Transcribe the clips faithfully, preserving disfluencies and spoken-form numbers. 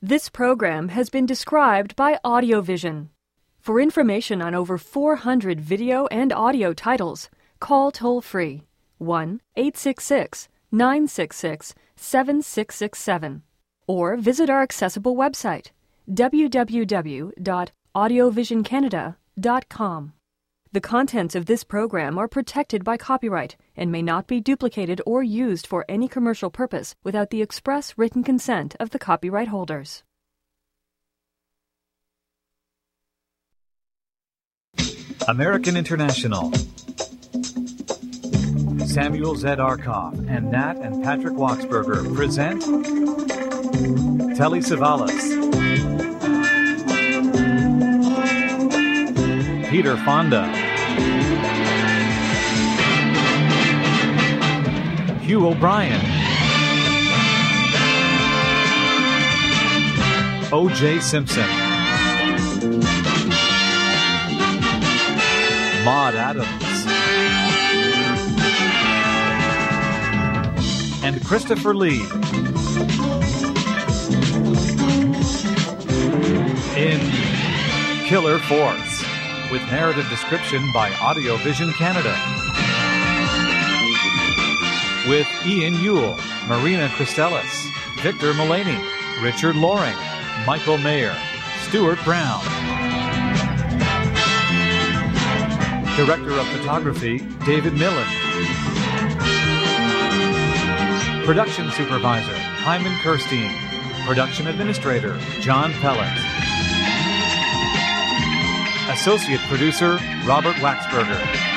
This program has been described by AudioVision. For information on over four hundred video and audio titles, call toll-free one eight six six, nine six six, seven six six seven or visit our accessible website w w w dot audio vision canada dot com. The contents of this program are protected by copyright and may not be duplicated or used for any commercial purpose without the express written consent of the copyright holders. American International. Samuel Z. Arkoff and Nat and Patrick Wachsberger present Telly Savalas, Peter Fonda, Hugh O'Brien, O J. Simpson, Maude Adams, and Christopher Lee. In Killer Force, with narrative description by AudioVision Canada. With Ian Yule, Marina Christelis, Victor Mullaney, Richard Loring, Michael Mayer, Stuart Brown. Director of Photography, David Millen. Production Supervisor, Hyman Kirstein. Production Administrator, John Pellet. Associate Producer, Robert Waxberger.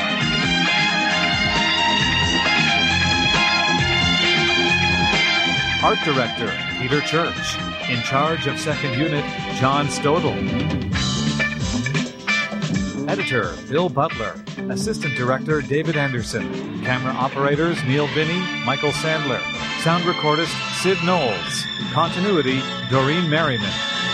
Art Director, Peter Church. In charge of Second Unit, John Stodel. Editor, Bill Butler. Assistant Director, David Anderson. Camera Operators, Neil Binney, Michael Sandler. Sound Recordist, Sid Knowles. Continuity, Doreen Merriman.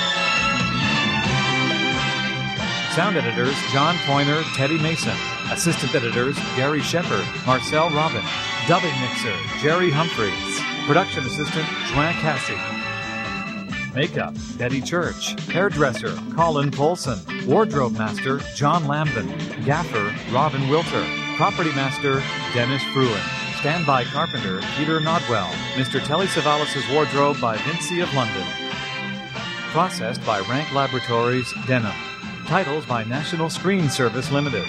Sound Editors, John Poyner, Teddy Mason. Assistant Editors, Gary Shepard, Marcel Robin. Dubbing Mixer, Jerry Humphreys. Production Assistant, Joanne Cassie. Makeup, Betty Church. Hairdresser, Colin Polson. Wardrobe Master, John Lambden. Gaffer, Robin Wilter. Property Master, Dennis Fruin. Standby Carpenter, Peter Nodwell. Mister Telly Savalas' Wardrobe by Vinci of London. Processed by Rank Laboratories, Denham. Titles by National Screen Service Limited.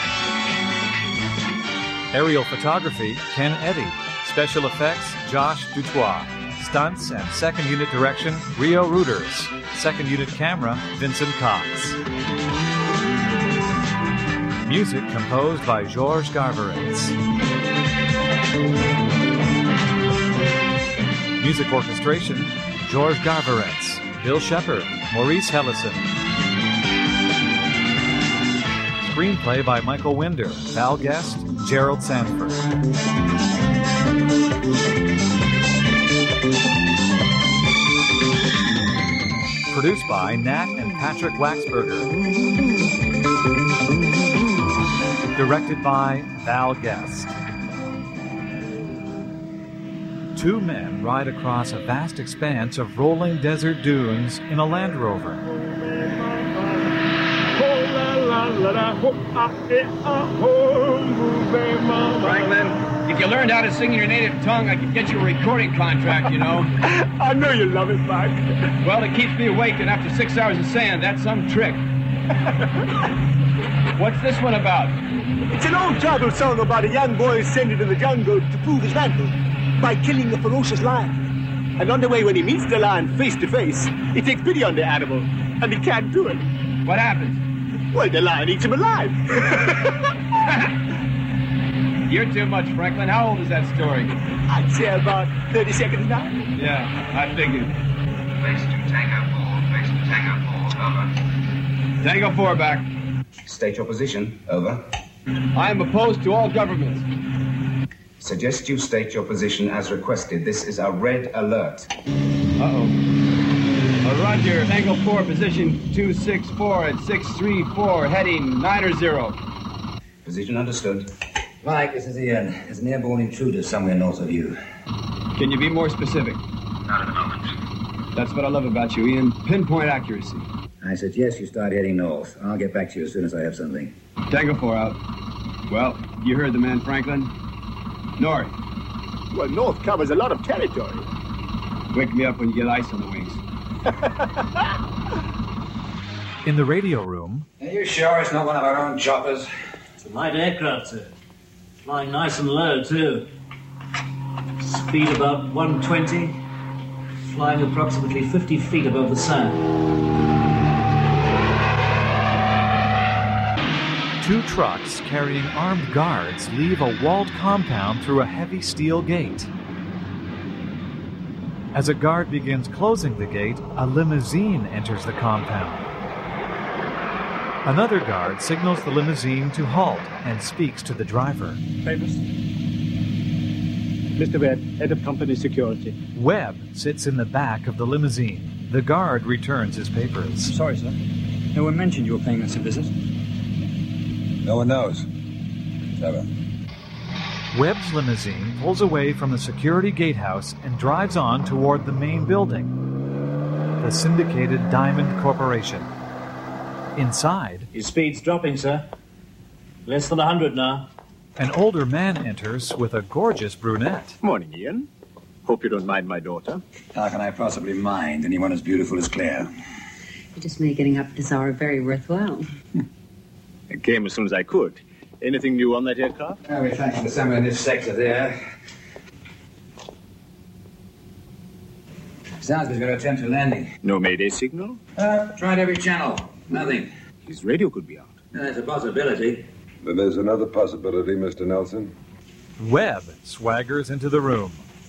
Aerial Photography, Ken Eddy. Special Effects, Josh Dutois. Stunts and Second Unit Direction, Rio Reuters. Second Unit Camera, Vincent Cox. Music composed by Georges Garveritz. Music orchestration, Georges Garveritz, Bill Shepard, Maurice Hellison. Screenplay by Michael Winder, Val Guest, Gerald Sanford. Produced by Nat and Patrick Waxberger. Directed by Val Guest. Two men ride across a vast expanse of rolling desert dunes in a Land Rover. Franklin, if you learned how to sing in your native tongue, I could get you a recording contract, you know. I know you love it, Mike. Well, it keeps me awake, and after six hours of sand, that's some trick. What's this one about? It's an old tribal song about a young boy sent into the jungle to prove his manhood by killing a ferocious lion. And on the way, when he meets the lion face to face, he takes pity on the animal, and he can't do it. What happens? Well, the lion eats him alive. You're too much, Franklin. How old is that story? I'd say about thirty seconds now. Yeah, I figured. Base to Tango four. Base to Tango four. Over. Tango four back. State your position. Over. I am opposed to all governments. Suggest you state your position as requested. This is a red alert. Uh-oh. Uh, Roger. Tango four, position two six four at six three four, heading nine or zero. Position understood. Mike, this is Ian. There's an airborne intruder somewhere north of you. Can you be more specific? Not at the moment. That's what I love about you, Ian. Pinpoint accuracy. I suggest you start heading north. I'll get back to you as soon as I have something. Tango four out. Well, you heard the man, Franklin. North. Well, north covers a lot of territory. Wake me up when you get ice on the wings. In the radio room... Are you sure it's not one of our own choppers? It's a light aircraft, sir. Flying nice and low, too. Speed about one twenty. Flying approximately fifty feet above the sand. Two trucks carrying armed guards leave a walled compound through a heavy steel gate. As a guard begins closing the gate, a limousine enters the compound. Another guard signals the limousine to halt and speaks to the driver. Papers? Mister Webb, head of company security. Webb sits in the back of the limousine. The guard returns his papers. Sorry, sir. No one mentioned you were paying us a visit. No one knows. Never. Webb's limousine pulls away from the security gatehouse and drives on toward the main building, the syndicated Diamond Corporation. Inside... His speed's dropping, sir. Less than a hundred now. An older man enters with a gorgeous brunette. Morning, Ian. Hope you don't mind my daughter. How can I possibly mind anyone as beautiful as Claire? You just made getting up at this hour very worthwhile. I came as soon as I could. Anything new on that aircraft? Well, we're tracking to somewhere in this sector there. Sounds he's going to attempt a landing. No Mayday signal? Uh, tried every channel. Nothing. His radio could be out. That's a possibility. Then there's another possibility, Mister Nelson. Webb swaggers into the room.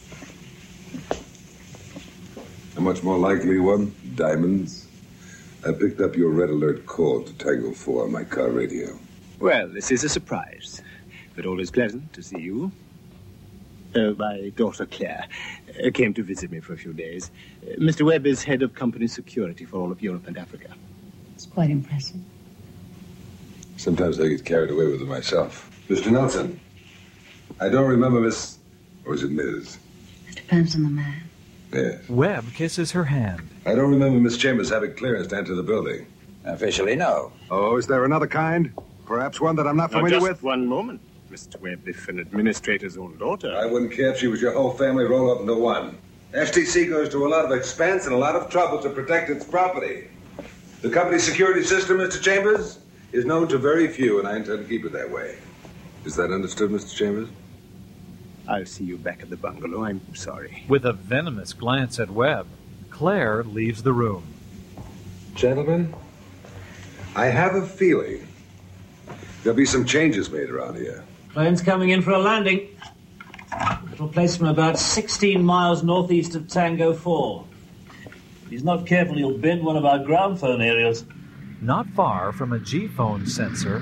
A much more likely one, diamonds. I picked up your red alert call to Tango four on my car radio. Well, this is a surprise, but always pleasant to see you. Uh, my daughter Claire uh, came to visit me for a few days. Uh, Mister Webb is head of company security for all of Europe and Africa. It's quite impressive. Sometimes I get carried away with it myself. Mister Nelson, I don't remember Miss... or is it Miz? It depends on the man. Yes. Webb kisses her hand. I don't remember Miss Chambers having clearance to enter the building. Officially, no. Oh, is there another kind? Perhaps one that I'm not Now, familiar just with? one moment, Mister Webb, if an administrator's own daughter... I wouldn't care if she was your whole family rolled up into one. F T C goes to a lot of expense and a lot of trouble to protect its property. The company security system, Mister Chambers, is known to very few, and I intend to keep it that way. Is that understood, Mister Chambers? I'll see you back at the bungalow. I'm sorry. With a venomous glance at Webb, Claire leaves the room. Gentlemen, I have a feeling there'll be some changes made around here. Plane's coming in for a landing. It'll place from about sixteen miles northeast of Tango four. If he's not careful, he'll bend one of our ground phone areas. Not far from a G-phone sensor,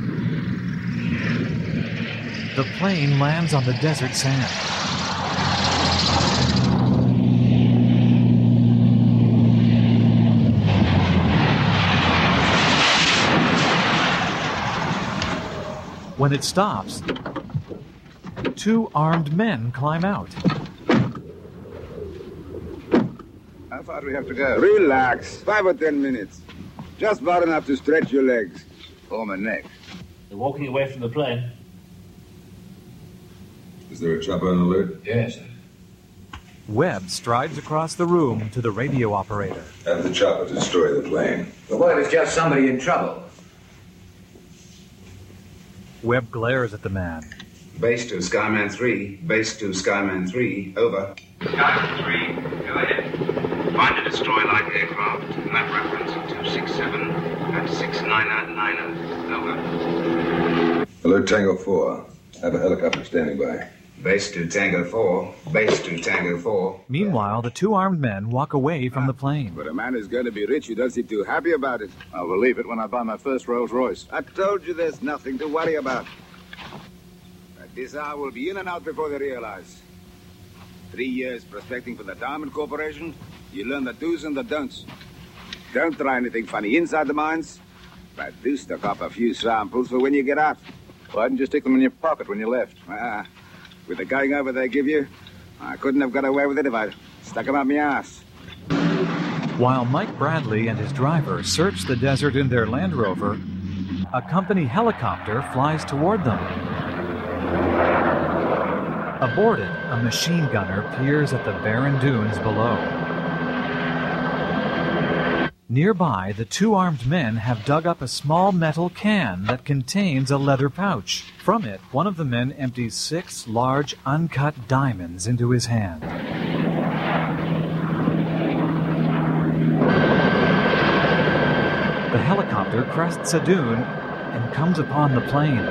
the plane lands on the desert sand. When it stops, two armed men climb out. How far do we have to go? Relax. Five or ten minutes. Just far enough to stretch your legs. Form a neck. They're walking away from the plane. Is there a chopper on alert? Yes. Webb strides across the room to the radio operator. Have the chopper destroy the plane. But what if it's just somebody in trouble? Webb glares at the man. Base to Skyman three. Base to Skyman three. Over. Skyman three, go ahead. Find and destroy light aircraft. Map reference two six seven and six nine nine zero. Over. Alert Tango four. Have a helicopter standing by. Base to Tango four. Base to Tango four. Meanwhile, the two armed men walk away from the plane. But a man is going to be rich. He doesn't seem too happy about it. I'll believe it when I buy my first Rolls Royce. I told you there's nothing to worry about. At this hour, we'll be in and out before they realize. Three years prospecting for the Diamond Corporation, you learn the do's and the don'ts. Don't try anything funny inside the mines, but do stock up a few samples for when you get out. Why didn't you stick them in your pocket when you left? Ah, with the going over they give you, I couldn't have got away with it if I stuck them up my ass. While Mike Bradley and his driver search the desert in their Land Rover, a company helicopter flies toward them. Aboard it, a machine gunner peers at the barren dunes below. Nearby, the two armed men have dug up a small metal can that contains a leather pouch. From it, one of the men empties six large, uncut diamonds into his hand. The helicopter crests a dune and comes upon the plane.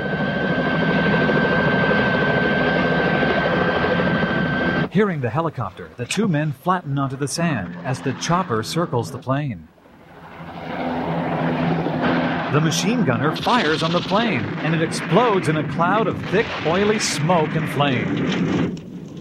Hearing the helicopter, the two men flatten onto the sand as the chopper circles the plane. The machine gunner fires on the plane, and it explodes in a cloud of thick, oily smoke and flame.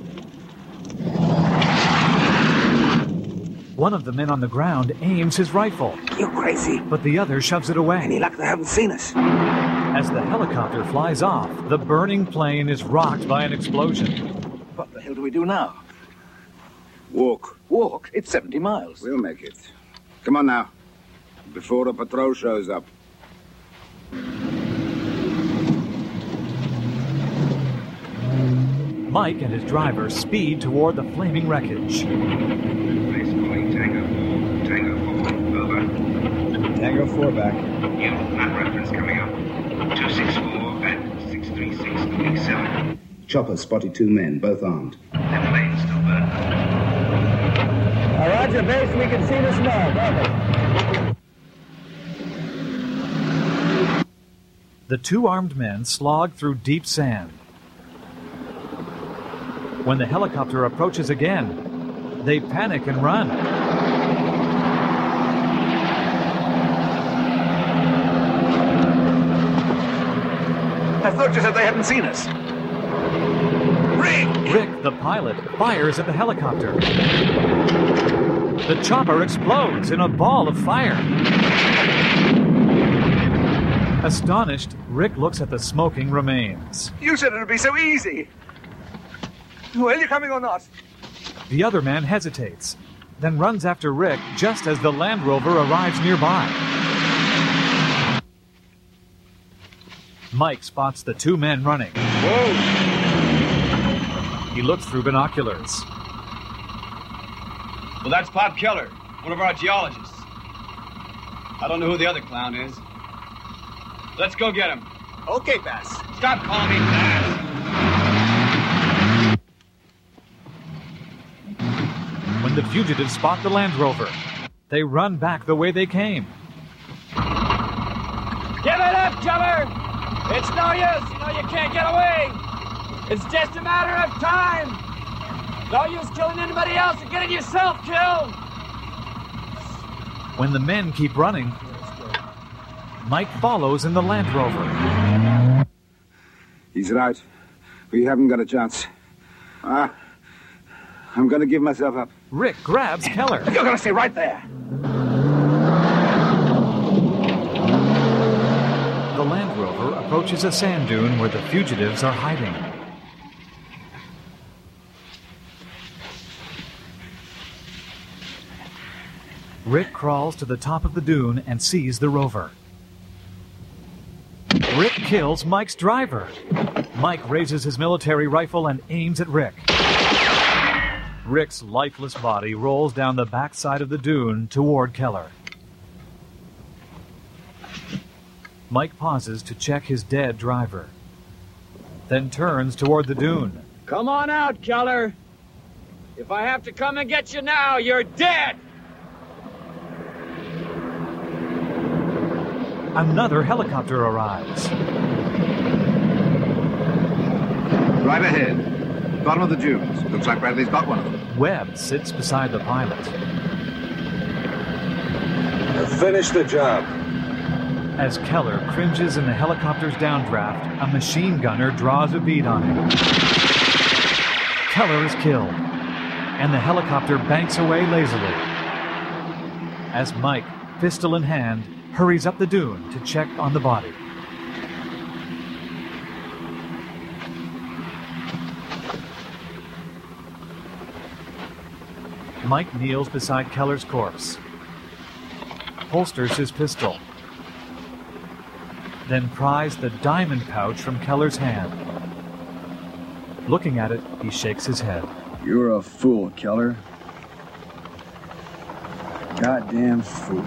One of the men on the ground aims his rifle. You're crazy. But the other shoves it away. Any luck they haven't seen us? As the helicopter flies off, the burning plane is rocked by an explosion. What the hell do we do now? Walk. Walk? It's seventy miles. We'll make it. Come on now. Before the patrol shows up. Mike and his driver speed toward the flaming wreckage. Base calling Tango four. Tango four, over. Tango four back. New map reference coming up. two six four at six three six point seven. Chopper spotted two men, both armed. Their plane's still burning. Uh, roger, base, we can see the smoke. Over. The two armed men slog through deep sand. When the helicopter approaches again, they panic and run. I thought you said they hadn't seen us. Rick! Rick, the pilot, fires at the helicopter. The chopper explodes in a ball of fire. Astonished, Rick looks at the smoking remains. You said it would be so easy. Well, you coming or not? The other man hesitates, then runs after Rick just as the Land Rover arrives nearby. Mike spots the two men running. Whoa! He looks through binoculars. Well, that's Bob Keller, one of our geologists. I don't know who the other clown is. Let's go get him. Okay, Bass. Stop calling me Bass. When the fugitives spot the Land Rover, they run back the way they came. Give it up, Chopper! It's no use. You know you can't get away. It's just a matter of time. No use killing anybody else and getting yourself killed. When the men keep running, Mike follows in the Land Rover. He's right. We haven't got a chance. Ah, I'm going to give myself up. Rick grabs Keller. You're going to stay right there. The Land Rover approaches a sand dune where the fugitives are hiding. Rick crawls to the top of the dune and sees the rover. Rick kills Mike's driver. Mike raises his military rifle and aims at Rick. Rick's lifeless body rolls down the backside of the dune toward Keller. Mike pauses to check his dead driver, then turns toward the dune. Come on out, Keller. If I have to come and get you now, you're dead. Another helicopter arrives. Right ahead. Bottom of the dunes. Looks like Bradley's got one of them. Webb sits beside the pilot. Finish the job. As Keller cringes in the helicopter's downdraft, a machine gunner draws a bead on him. Keller is killed, and the helicopter banks away lazily. As Mike, pistol in hand, hurries up the dune to check on the body. Mike kneels beside Keller's corpse. holsters his pistol, then pries the diamond pouch from Keller's hand. Looking at it, he shakes his head. You're a fool, Keller. Goddamn fool.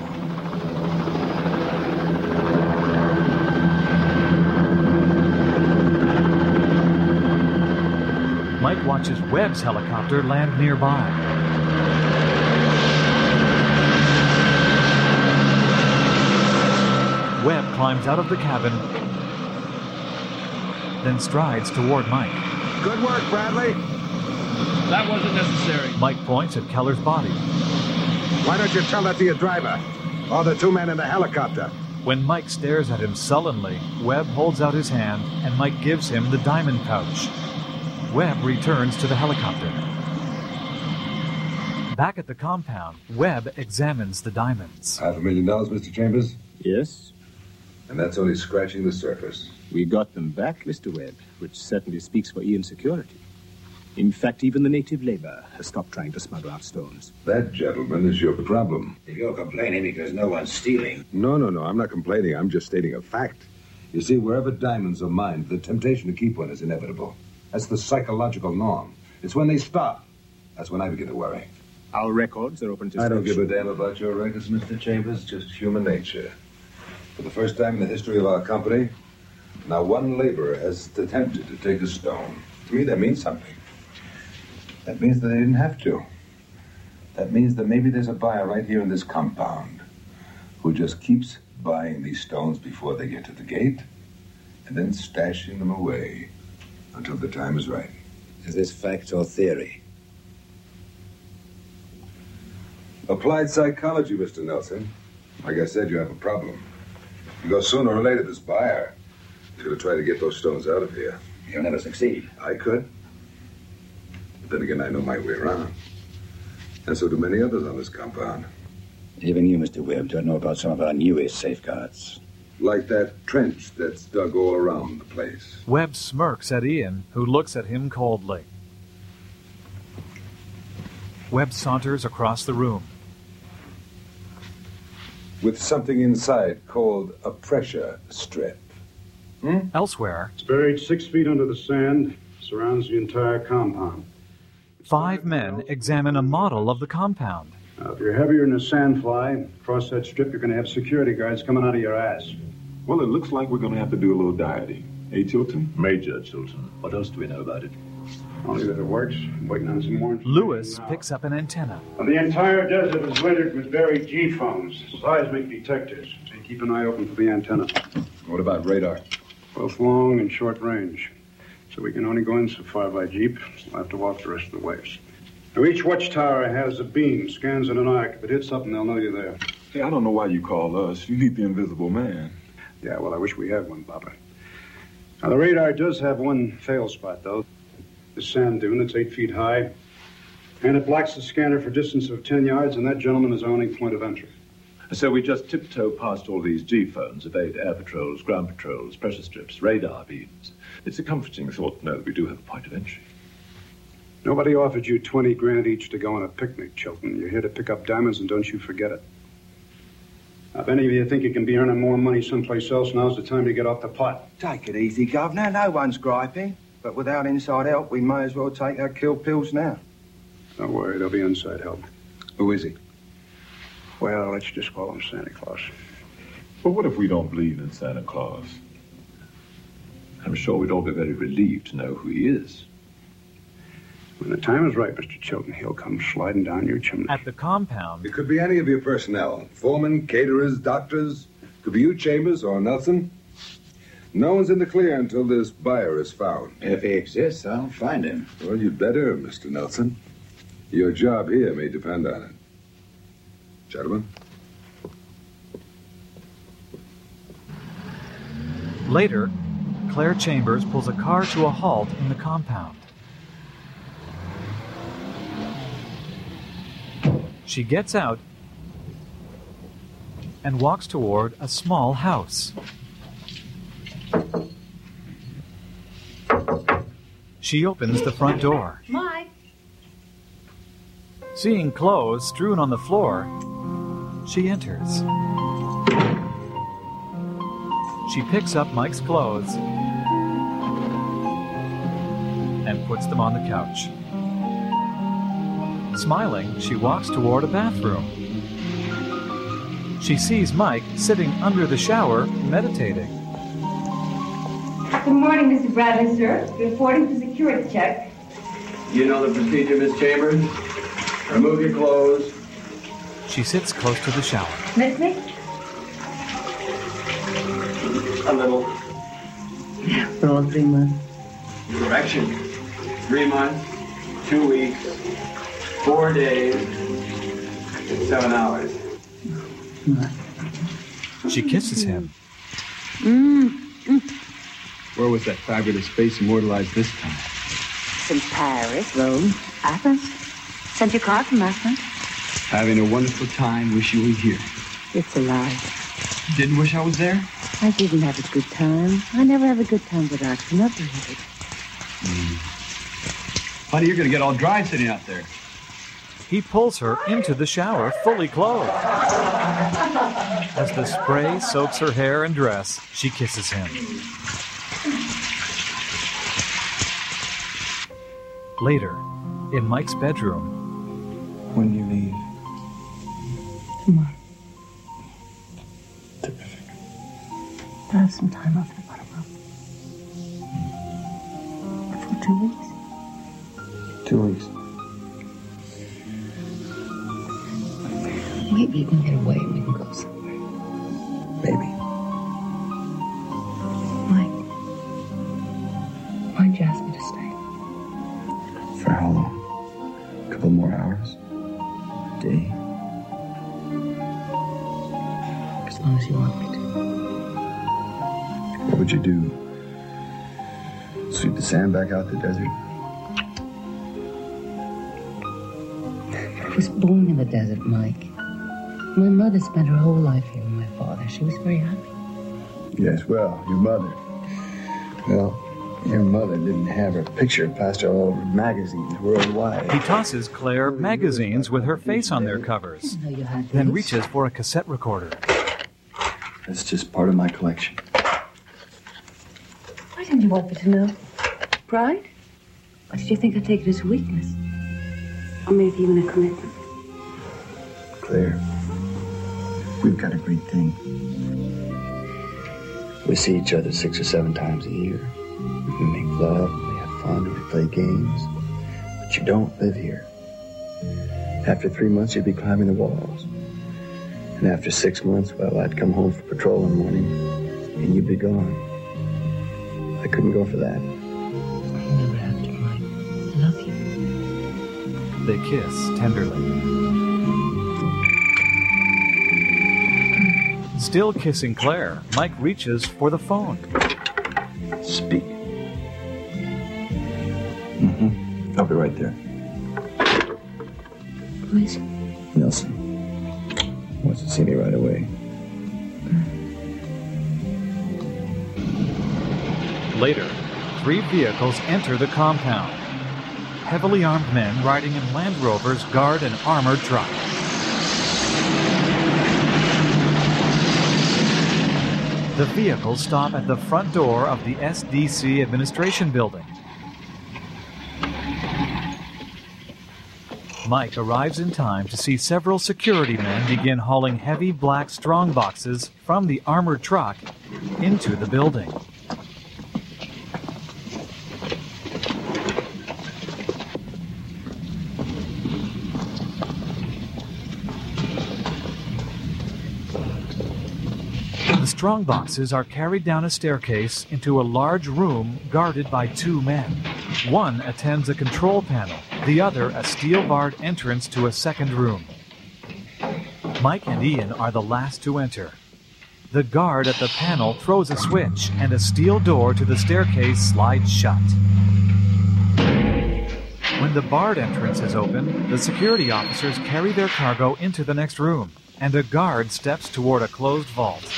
Mike watches Webb's helicopter land nearby. Webb climbs out of the cabin, then strides toward Mike. Good work, Bradley. That wasn't necessary. Mike points at Keller's body. Why don't you tell that to your driver? Or the two men in the helicopter? When Mike stares at him sullenly, Webb holds out his hand and Mike gives him the diamond pouch. Webb returns to the helicopter. Back at the compound, Webb examines the diamonds. Half a million dollars, Mister Chambers? Yes. And that's only scratching the surface. We got them back, Mister Webb, which certainly speaks for Ian's security. In fact, even the native labor has stopped trying to smuggle out stones. That, gentlemen, is your problem. If you're complaining because no one's stealing. No, no, no, I'm not complaining. I'm just stating a fact. You see, wherever diamonds are mined, the temptation to keep one is inevitable. That's the psychological norm. It's when they stop. That's when I begin to worry. Our records are open to I don't give a damn about your records, Mister Chambers. Just human nature. For the first time in the history of our company, now one laborer has attempted to take a stone. To me, that means something. That means that they didn't have to. That means that maybe there's a buyer right here in this compound who just keeps buying these stones before they get to the gate and then stashing them away until the time is right. Is this fact or theory? Applied psychology, Mister Nelson. Like I said, you have a problem. Because sooner or later, this buyer is going to try to get those stones out of here. You'll never succeed. I could. But then again, I know my way around. And so do many others on this compound. Even you, Mister Webb, don't know about some of our newest safeguards. Like that trench that's dug all around the place. Webb smirks at Ian, who looks at him coldly. Webb saunters across the room. With something inside called a pressure strip. Hmm? Elsewhere, it's buried six feet under the sand, surrounds the entire compound. Five men examine a model of the compound. Now, if you're heavier than a sandfly, across that strip, you're going to have security guards coming out of your ass. Well, it looks like we're going to have to do a little dieting. Hey, Chilton? Major Chilton. What else do we know about it? Only that it works. I'm waiting on some more. Lewis picks up an antenna. Well, the entire desert is littered with buried G-phones, seismic detectors. So you keep an eye open for the antenna. What about radar? Both long and short range. So we can only go in so far by jeep. So we'll have to walk the rest of the ways. Now, each watchtower has a beam, scans in an arc. If it hits something, they'll know you're there. Hey, I don't know why you call us. You need the invisible man. Yeah, well, I wish we had one, Papa. Now, the radar does have one fail spot, though. The sand dune, it's eight feet high. And it blocks the scanner for a distance of ten yards, and that, gentleman, is our only point of entry. So we just tiptoe past all these G-phones, evade air patrols, ground patrols, pressure strips, radar beams. It's a comforting thought to know that we do have a point of entry. Nobody offered you twenty grand each to go on a picnic, Chilton. You're here to pick up diamonds, and don't you forget it. Now, if any of you think you can be earning more money someplace else, now's the time to get off the pot. Take it easy, Governor. No one's griping. But without inside help, we may as well take our kill pills now. Don't worry, there'll be inside help. Who is he? Well, let's just call him Santa Claus. But what if we don't believe in Santa Claus? I'm sure we'd all be very relieved to know who he is. When the time is right, Mister Chilton, he'll come sliding down your chimney. At the compound... It could be any of your personnel. Foremen, caterers, doctors. Could be you, Chambers, or Nelson. No one's in the clear until this buyer is found. If he exists, I'll find him. Well, you'd better, Mister Nelson. Your job here may depend on it. Gentlemen. Later, Claire Chambers pulls a car to a halt in the compound. She gets out and walks toward a small house. She opens the front door. Mike! Seeing clothes strewn on the floor, She enters. She picks up Mike's clothes and puts them on the couch. Smiling, she walks toward a bathroom. She sees Mike sitting under the shower, meditating. Good morning, Mister Bradley, sir. Reporting for security check. You know the procedure, Miss Chambers. Remove your clothes. She sits close to the shower. Miss me? A little. For all three months. Correction. Three months, two weeks, four days, and seven hours. She kisses him. Mm. Where was that fabulous face immortalized this time? In Paris, Rome, Athens. Sent you a card from last night. Having a wonderful time. Wish you were here. It's a lie. Didn't wish I was there? I didn't have a good time. I never have a good time without you. Not really. Mm. Honey, you're going to get all dry sitting out there. He pulls her into the shower, fully clothed. As the spray soaks her hair and dress, she kisses him. Later, in Mike's bedroom. When do you leave? Tomorrow. Terrific. I have some time off the bottom of. For two weeks. Two weeks. Maybe you can get away and we can go somewhere. Maybe. Mike. Why'd you ask me to stay? For how long? A couple more hours? A day? As long as you want me to. What would you do? Sweep the sand back out the desert? I was born in the desert, Mike. My mother spent her whole life here with my father. She was very happy. Yes, well, your mother. Well, your mother didn't have her picture plastered all over magazines worldwide. He tosses Claire magazines with her face on their covers, then reaches for a cassette recorder. That's just part of my collection. Why didn't you want me to know? Pride? Or did you think I'd take it as a weakness? Or maybe even a commitment? Claire, we've got a great thing. We see each other six or seven times a year. We make love, we have fun, we play games. But you don't live here. After three months, you'd be climbing the walls. And after six months, well, I'd come home for patrol in the morning, and you'd be gone. I couldn't go for that. You never have to, Mike. I love you. They kiss tenderly. Still kissing Claire, Mike reaches for the phone. Speak. Mm-hmm. I'll be right there. Who is it? Nelson. Wants to see me right away. Later, three vehicles enter the compound. Heavily armed men riding in Land Rovers guard an armored truck. The vehicles stop at the front door of the S D C administration building. Mike arrives in time to see several security men begin hauling heavy black strong boxes from the armored truck into the building. The strong boxes are carried down a staircase into a large room guarded by two men. One attends a control panel, the other a steel-barred entrance to a second room. Mike and Ian are the last to enter. The guard at the panel throws a switch, and a steel door to the staircase slides shut. When the barred entrance is open, the security officers carry their cargo into the next room, and a guard steps toward a closed vault.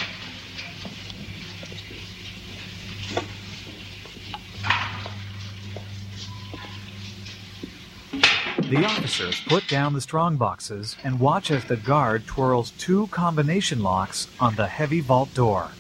The officers put down the strong boxes and watch as the guard twirls two combination locks on the heavy vault door.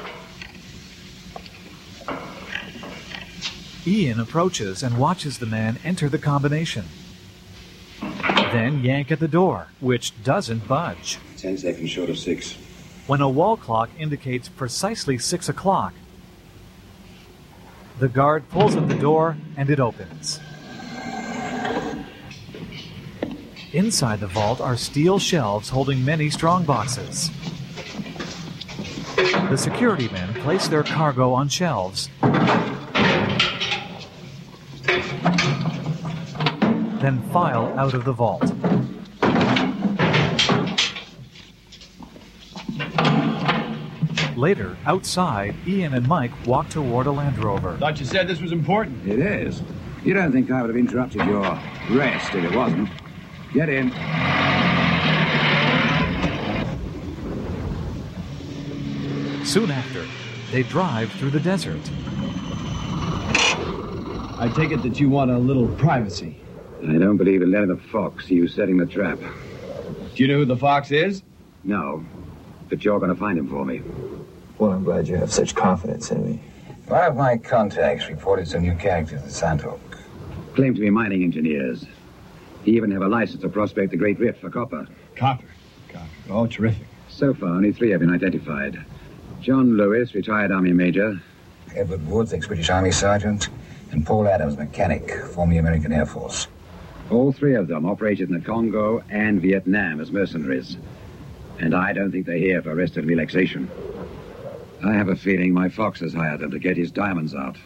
Ian approaches and watches the man enter the combination. Then yank at the door, which doesn't budge. Ten seconds short of six. When a wall clock indicates precisely six o'clock, the guard pulls at the door and it opens. Inside the vault are steel shelves holding many strong boxes. The security men place their cargo on shelves, then file out of the vault. Later, outside, Ian and Mike walk toward a Land Rover. Thought you said this was important. It is. You don't think I would have interrupted your rest if it wasn't. Get in. Soon after, they drive through the desert. I take it that you want a little privacy. I don't believe in letting the fox see you setting the trap. Do you know who the fox is? No, but you're going to find him for me. Well, I'm glad you have such confidence in me. One of my contacts reported some new characters at Sandhawk. Claim to be mining engineers. He even have a license to prospect the Great Rift for copper. Copper? Copper. Oh, terrific. So far, only three have been identified. John Lewis, retired Army Major. Edward Woods, ex-British Army Sergeant. And Paul Adams, mechanic, formerly American Air Force. All three of them operated in the Congo and Vietnam as mercenaries. And I don't think they're here for rest and relaxation. I have a feeling my fox has hired them to get his diamonds out.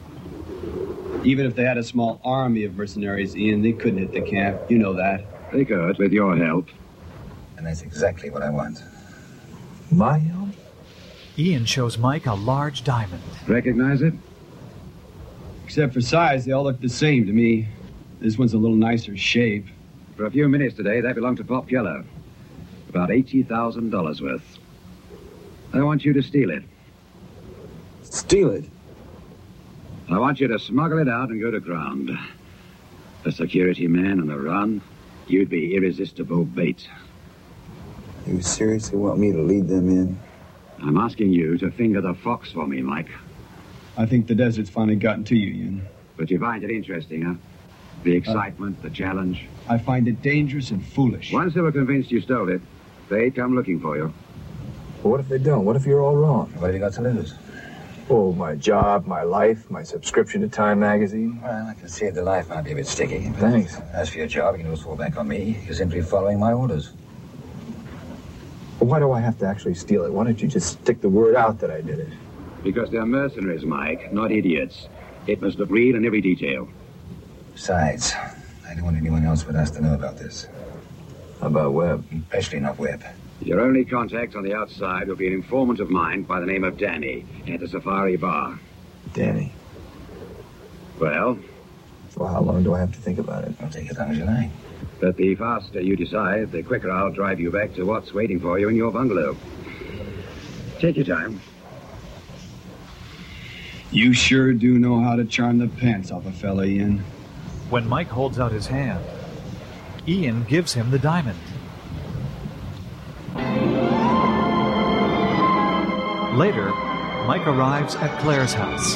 Even if they had a small army of mercenaries, Ian, they couldn't hit the camp. You know that. They could, with your help. And that's exactly what I want. My help? Ian shows Mike a large diamond. Recognize it? Except for size, they all look the same to me. This one's a little nicer shape. For a few minutes today, they belong to Pop Keller. About eighty thousand dollars worth. I want you to steal it. Steal it? I want you to smuggle it out and go to ground. A security man on the run, you'd be irresistible bait. You seriously want me to lead them in? I'm asking you to finger the fox for me, Mike. I think the desert's finally gotten to you, Ian. But you find it interesting, huh? The excitement, uh, the challenge. I find it dangerous and foolish. Once they were convinced you stole it, they'd come looking for you. But what if they don't? What if you're all wrong? What have you got to lose? Oh, my job, my life, my subscription to Time magazine. Well, I can see the life might be a bit sticky. Thanks. As for your job, you can always fall back on me. You're simply following my orders. But why do I have to actually steal it? Why don't you just stick the word out that I did it? Because they're mercenaries, Mike, not idiots. It must look real in every detail. Besides, I don't want anyone else with us to know about this. How about Webb? Especially not Webb. Your only contact on the outside will be an informant of mine by the name of Danny at the Safari Bar. Danny? Well? Well, how long do I have to think about it? I'll take as long as you like. But the faster you decide, the quicker I'll drive you back to what's waiting for you in your bungalow. Take your time. You sure do know how to charm the pants off a fella, Ian. When Mike holds out his hand, Ian gives him the diamond. Later, Mike arrives at Claire's house.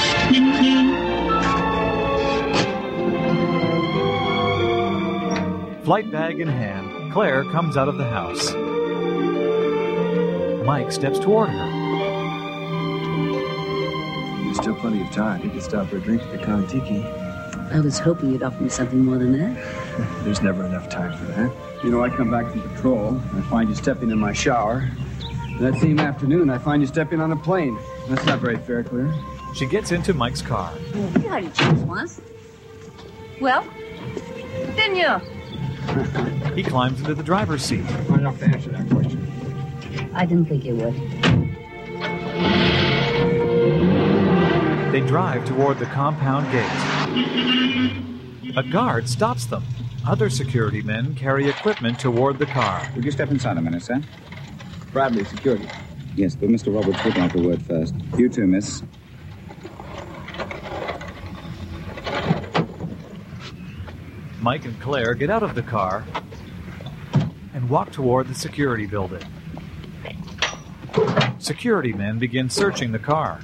Flight bag in hand, Claire comes out of the house. Mike steps toward her. There's still plenty of time. You can stop for a drink at the Kon-Tiki. I was hoping you'd offer me something more than that. There's never enough time for that. You know, I come back from patrol, and I find you stepping in my shower. And that same afternoon, I find you stepping on a plane. That's not very fair, Claire. She gets into Mike's car. You already chose once. Well, didn't you? He climbs into the driver's seat. I'm enough to answer that question. I didn't think you would. They drive toward the compound gate. A guard stops them. Other security men carry equipment toward the car. Would you step inside a minute, sir? Bradley, security. Yes, but Mister Roberts would like a word first. You too, miss. Mike and Claire get out of the car and walk toward the security building. Security men begin searching the car.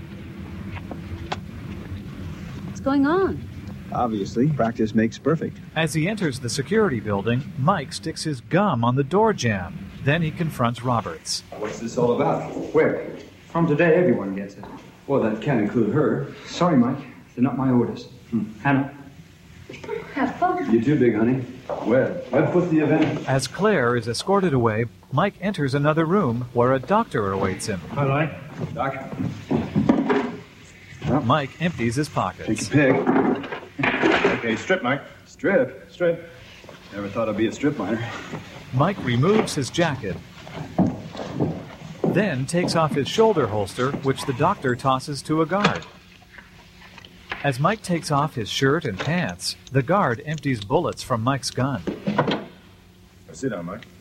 What's going on? Obviously, practice makes perfect. As he enters the security building, Mike sticks his gum on the door jamb. Then he confronts Roberts. What's this all about? Where? From today, everyone gets it. Well, that can't include her. Sorry, Mike. They're not my orders. Hmm. Hannah. Have fun. You too, big honey. Webb. Webb put the event. As Claire is escorted away, Mike enters another room where a doctor awaits him. Hi, Mike. Doc. Well, Mike empties his pockets. Take your pick. Okay, strip, Mike. Strip? Strip. Never thought I'd be a strip miner. Mike removes his jacket, then takes off his shoulder holster, which the doctor tosses to a guard. As Mike takes off his shirt and pants, the guard empties bullets from Mike's gun. Sit down, Mike.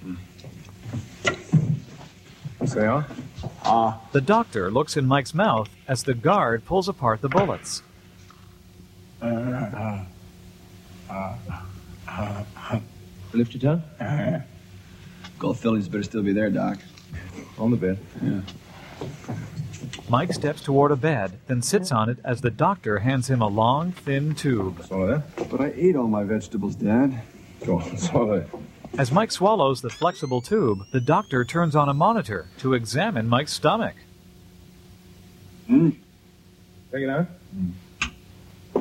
Say on. Ah. The doctor looks in Mike's mouth as the guard pulls apart the bullets. Uh, uh, uh, uh, uh. Lift your tongue? Uh, Gold Phillies better still be there, Doc. On the bed. Yeah. Mike steps toward a bed, then sits on it as the doctor hands him a long, thin tube. Swallow that? But I ate all my vegetables, Dad. Go on, swallow it. As Mike swallows the flexible tube, the doctor turns on a monitor to examine Mike's stomach. Mm. Take it out. Mm.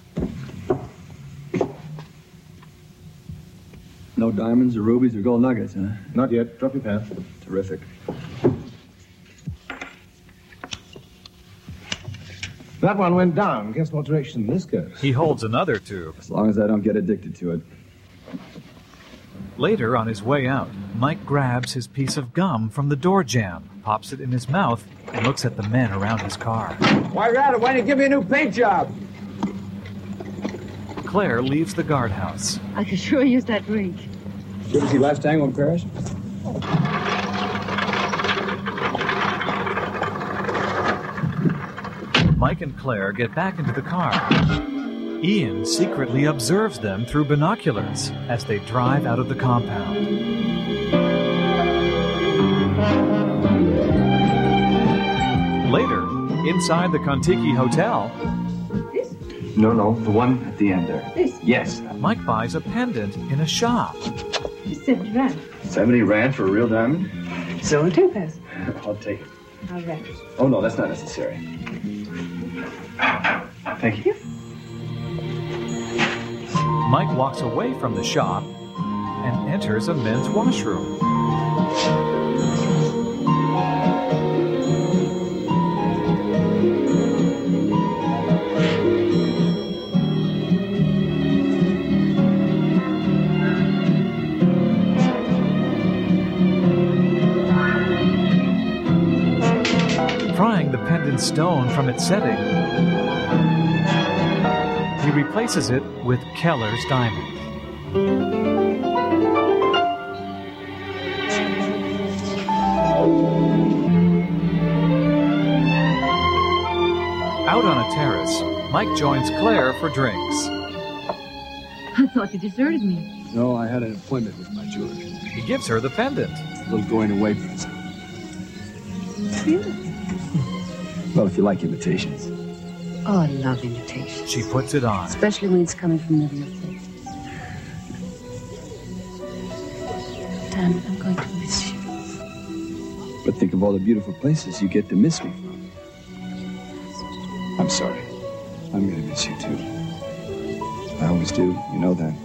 No diamonds or rubies or gold nuggets, huh? Not yet. Drop your pen. Terrific. That one went down. Guess what direction this goes? He holds another tube. As long as I don't get addicted to it. Later, on his way out, Mike grabs his piece of gum from the door jamb, pops it in his mouth, and looks at the men around his car. Why, Rather, why don't you give me a new paint job? Claire leaves the guardhouse. I could sure use that drink. Did you ever see Last Tango in Paris? Mike and Claire get back into the car. Ian secretly observes them through binoculars as they drive out of the compound. Later, inside the Kontiki Hotel... This? No, no, the one at the end there. This? Yes. Mike buys a pendant in a shop. It's seventy rand. seventy rand for a real diamond? So a topaz. I'll take it. I'll wrap it. Oh, no, that's not necessary. Thank you. Mike walks away from the shop and enters a men's washroom. Prying the pendant stone from its setting, he replaces it with Keller's diamond. Out on a terrace, Mike joins Claire for drinks. I thought you deserted me. No, I had an appointment with my jeweler. He gives her the pendant. A little going away present. Really? Well, if you like invitations. Oh, I love invitations. She puts it on. Especially when it's coming from the real place. Dan, I'm going to miss you. But think of all the beautiful places you get to miss me from. I'm sorry. I'm going to miss you, too. I always do. You know that.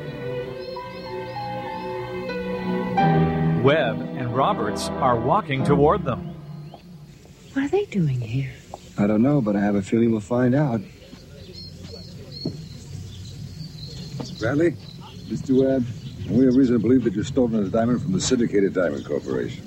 Webb and Roberts are walking toward them. What are they doing here? I don't know, but I have a feeling we'll find out. Bradley? Mister Webb? We have reason to believe that you've stolen a diamond from the Syndicated Diamond Corporation.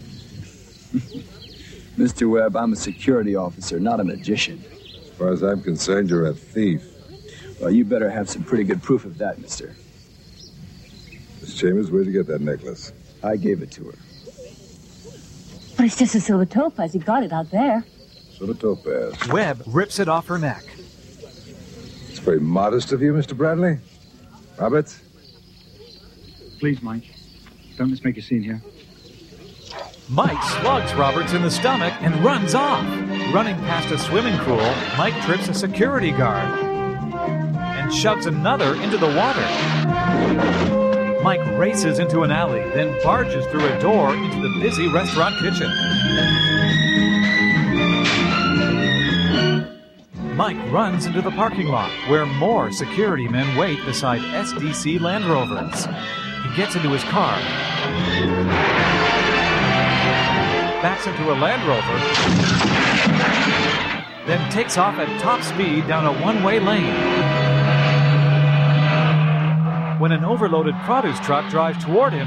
Mister Webb, I'm a security officer, not a magician. As far as I'm concerned, you're a thief. Well, you better have some pretty good proof of that, mister. Miss Chambers, where'd you get that necklace? I gave it to her. But it's just a silver topaz. You got it out there. Silver topaz. Webb rips it off her neck. It's very modest of you, Mister Bradley. Roberts? Please, Mike. Don't let's make a scene here. Mike slugs Roberts in the stomach and runs off. Running past a swimming pool, Mike trips a security guard and shoves another into the water. Mike races into an alley, then barges through a door into the busy restaurant kitchen. Mike runs into the parking lot, where more security men wait beside S D C Land Rovers. He gets into his car, backs into a Land Rover, then takes off at top speed down a one-way lane. When an overloaded produce truck drives toward him,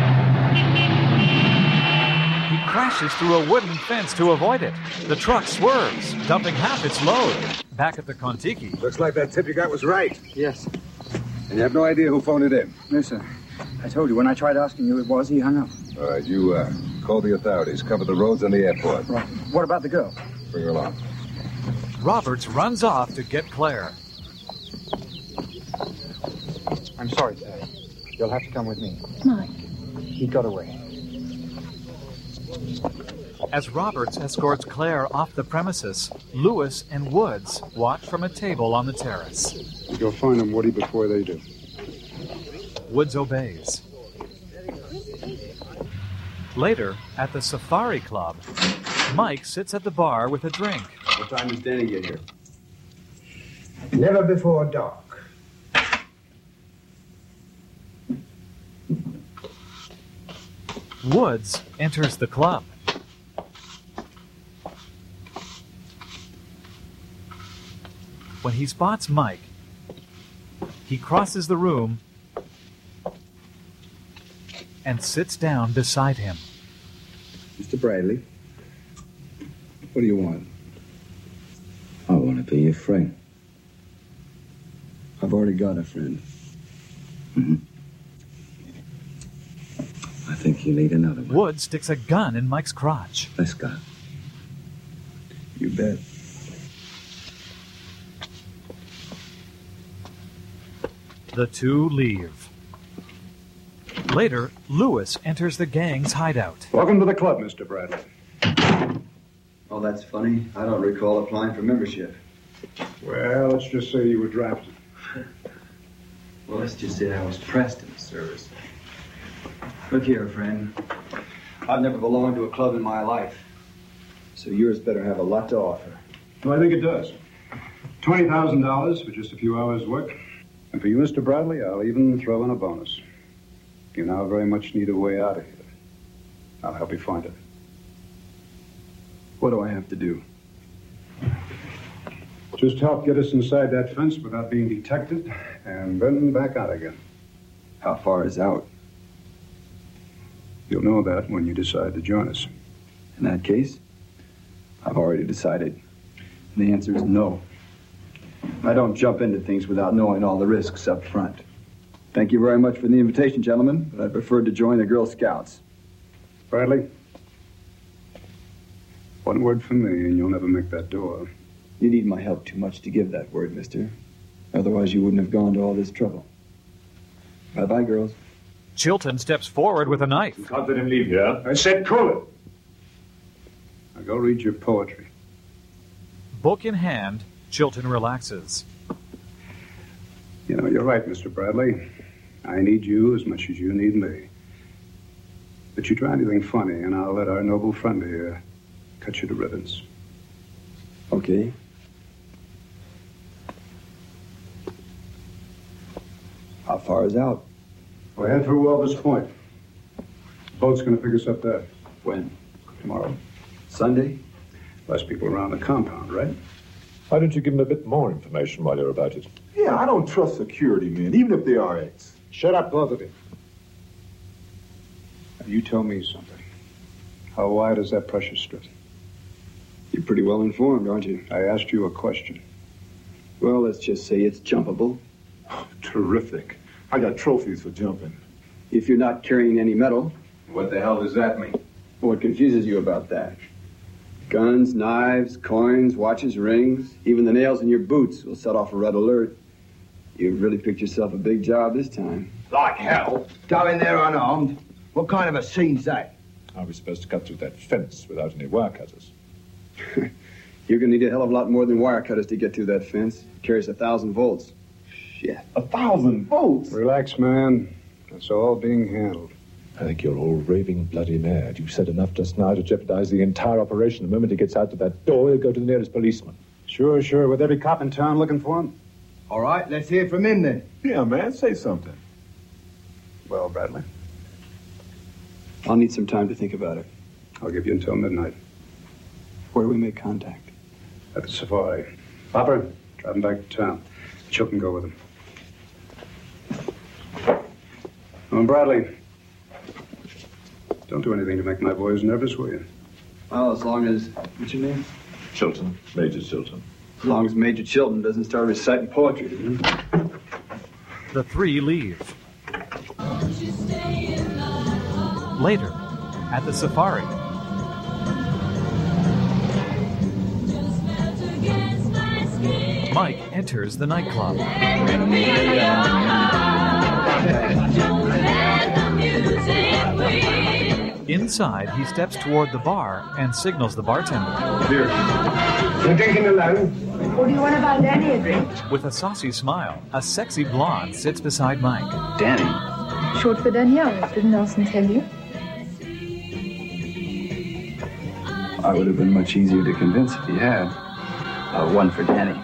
he crashes through a wooden fence to avoid it. The truck swerves, dumping half its load. Back at the Kontiki. Looks like that tip you got was right. Yes. And you have no idea who phoned it in? No, sir. I told you, when I tried asking who it was, he hung up. All right, you uh, call the authorities. Cover the roads and the airport. Right. What about the girl? Bring her along. Roberts runs off to get Claire. I'm sorry, sir. You'll have to come with me. Mike. He got away. As Roberts escorts Claire off the premises, Lewis and Woods watch from a table on the terrace. You'll find them, Woody, before they do. Woods obeys. Later, at the Safari Club, Mike sits at the bar with a drink. What time does Danny get here? Never before dark. Woods enters the club. When he spots Mike, he crosses the room and sits down beside him. Mister Bradley, what do you want? I want to be your friend. I've already got a friend. Mm-hmm. I think you need another one. Wood sticks a gun in Mike's crotch. Let's go. You bet. The two leave. Later, Lewis enters the gang's hideout. Welcome to the club, Mister Bradley. Oh, that's funny. I don't recall applying for membership. Well, let's just say you were drafted. Well, let's just say I was pressed in the service. Look here, friend. I've never belonged to a club in my life. So yours better have a lot to offer. Well, I think it does. twenty thousand dollars for just a few hours' work. And for you, Mister Bradley, I'll even throw in a bonus. You now very much need a way out of here. I'll help you find it. What do I have to do? Just help get us inside that fence without being detected, and then back out again. How far is out? You'll know that when you decide to join us. In that case, I've already decided. And the answer is no. I don't jump into things without knowing all the risks up front. Thank you very much for the invitation, gentlemen, but I prefer to join the Girl Scouts. Bradley, one word from me and you'll never make that door. You need my help too much to give that word, mister. Otherwise, you wouldn't have gone to all this trouble. Bye-bye, girls. Chilton steps forward with a knife. You can't let him leave here. I said cool it. Now go read your poetry. Book in hand, Chilton relaxes. You know, you're right, Mister Bradley. I need you as much as you need me. But you try anything funny, and I'll let our noble friend here cut you to ribbons. Okay. How far is out? We'll head for Welvers Point. The boat's going to pick us up there. When? Tomorrow. Sunday? Less people around the compound, right? Why don't you give him a bit more information while you're about it? Yeah, I don't trust security men, even if they are ex. Shut up, both of you. Now, you tell me something. How wide is that pressure strip? You're pretty well informed, aren't you? I asked you a question. Well, let's just say it's jumpable. Oh, terrific. I got trophies for jumping. If you're not carrying any metal. What the hell does that mean? What confuses you about that? Guns, knives, coins, watches, rings, even the nails in your boots will set off a red alert. You really picked yourself a big job this time. Like hell. Go in there unarmed. What kind of a scene's that? Are we supposed to cut through that fence without any wire cutters? You're gonna need a hell of a lot more than wire cutters to get through that fence. It carries a thousand volts. Shit. A thousand volts? Relax, man. That's all being handled. I think you're all raving bloody mad. You said enough just now to jeopardize the entire operation. The moment he gets out to that door, he'll go to the nearest policeman. Sure, sure. With every cop in town looking for him. All right, let's hear from him then. Yeah, man, say something. Well, Bradley, I'll need some time to think about it. I'll give you until midnight. Where do we make contact? At the safari. Popper, drive him back to town. Chilton go with him. Oh, Bradley, don't do anything to make my boys nervous, will you? Well, as long as... What's your name? Chilton. Major Chilton. As long as Major Chilton doesn't start reciting poetry to me. The three leave. Later, at the safari. Mike enters the nightclub. Inside, he steps toward the bar and signals the bartender. Beer. You're drinking alone? What do you want about Danny a drink? With a saucy smile, a sexy blonde sits beside Mike. Danny? Short for Danielle, didn't Nelson tell you? I would have been much easier to convince if he had. Uh, one for Danny.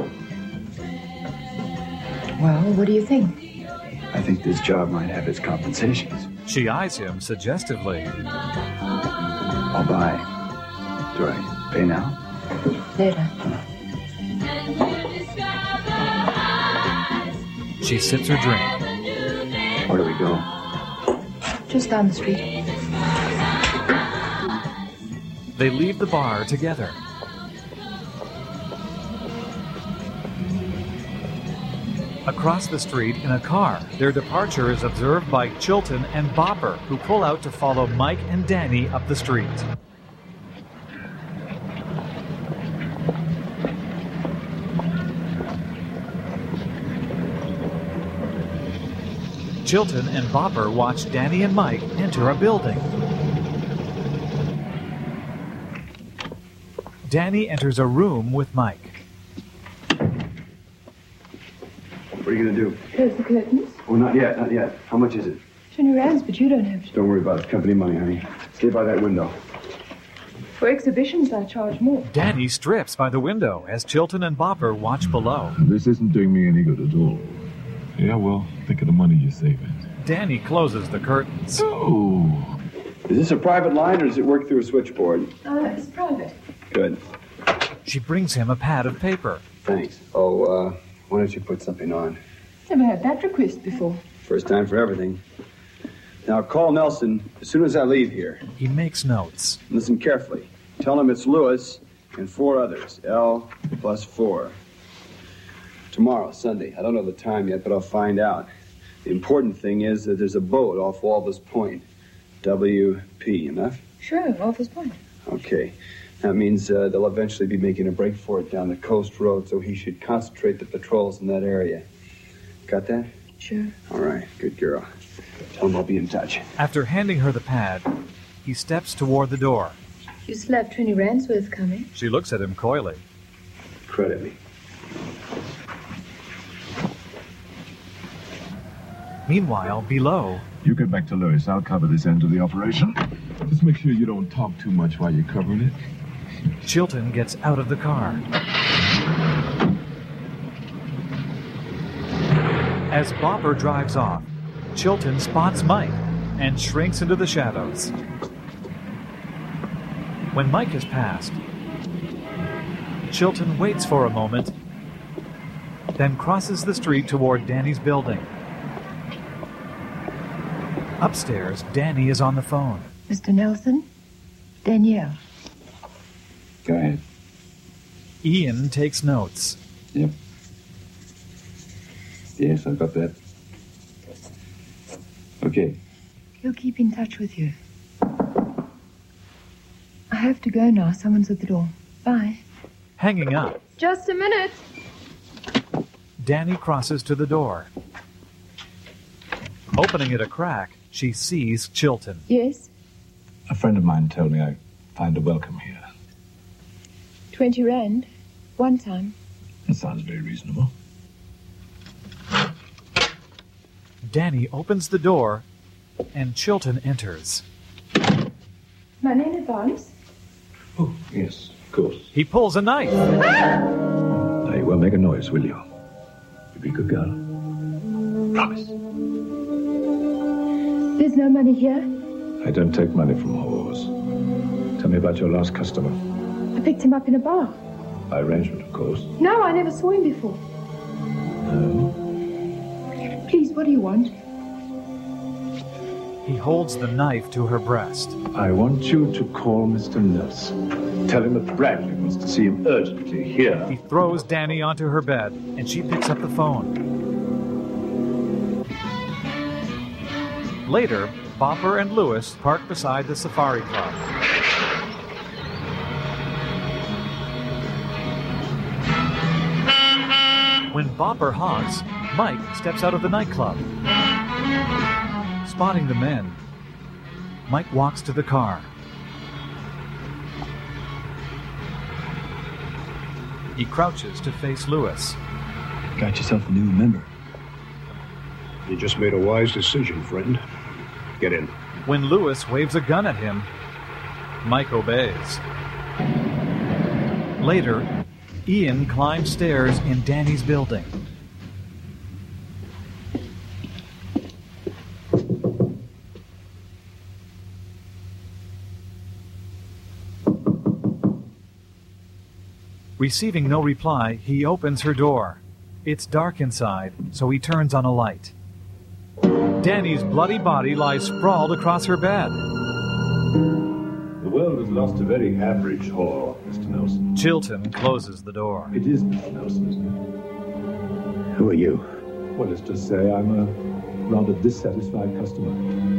Well, what do you think? I think this job might have its compensations. She eyes him suggestively. I'll buy. Do I pay now? Later. She sips her drink. Where do we go? Just down the street. They leave the bar together. Across the street in a car, their departure is observed by Chilton and Bopper, who pull out to follow Mike and Danny up the street. Chilton and Bopper watch Danny and Mike enter a building. Danny enters a room with Mike. What are you going to do? Close the curtains. Oh, not yet, not yet. How much is it? Twenty rands, but you don't have to. Don't worry about it. Company money, honey. Stay by that window. For exhibitions, I charge more. Danny strips by the window as Chilton and Bopper watch below. This isn't doing me any good at all. Yeah, well, think of the money you're saving. Danny closes the curtains. Oh. Is this a private line or does it work through a switchboard? Uh, it's private. Good. She brings him a pad of paper. Thanks. Oh, uh, why don't you put something on? Never had that request before. First time for everything. Now, call Nelson as soon as I leave here. He makes notes. Listen carefully. Tell him it's Lewis and four others. L plus four. Tomorrow, Sunday. I don't know the time yet, but I'll find out. The important thing is that there's a boat off Walvis Point. W P, enough? Sure, Walvis Point. Okay. That means uh, they'll eventually be making a break for it down the coast road, so he should concentrate the patrols in that area. Got that? Sure. All right, good girl. Tell him I'll be in touch. After handing her the pad, he steps toward the door. You still have twenty rands worth coming. She looks at him coyly. Credit me. Meanwhile, below... You get back to Lewis. I'll cover this end of the operation. Just make sure you don't talk too much while you're covering it. Chilton gets out of the car. As Bopper drives off, Chilton spots Mike and shrinks into the shadows. When Mike has passed, Chilton waits for a moment, then crosses the street toward Danny's building. Upstairs, Danny is on the phone. Mister Nelson? Danielle. Go ahead. Ian takes notes. Yep. Yes, I've got that. Okay. He'll keep in touch with you. I have to go now. Someone's at the door. Bye. Hanging up, Just a minute. Danny crosses to the door. Opening it a crack, she sees Chilton. Yes? A friend of mine told me I find a welcome here. Twenty rand. One time. That sounds very reasonable. Danny opens the door, and Chilton enters. Money in advance? Oh, yes, of course. He pulls a knife. Now, you won't make a noise, will you? You'll be a good girl. Promise. There's no money here. I don't take money from whores. Tell me about your last customer. I picked him up in a bar. By arrangement, of course. No, I never saw him before. No? Please, what do you want? He holds the knife to her breast. I want you to call Mister Nelson. Tell him that Bradley wants to see him urgently here. He throws Danny onto her bed, and she picks up the phone. Later, Bopper and Lewis park beside the Safari Club. When Bopper honks, Mike steps out of the nightclub. Spotting the men, Mike walks to the car. He crouches to face Lewis. Got yourself a new member. You just made a wise decision, friend. Get in. When Lewis waves a gun at him, Mike obeys. Later, Ian climbs stairs in Danny's building. Receiving no reply, he opens her door. It's dark inside, so he turns on a light. Danny's bloody body lies sprawled across her bed. The world has lost a very average whore, Mister Nelson. Chilton closes the door. It is Mister Nelson, isn't it? Who are you? Well, let's just say I'm a rather dissatisfied customer.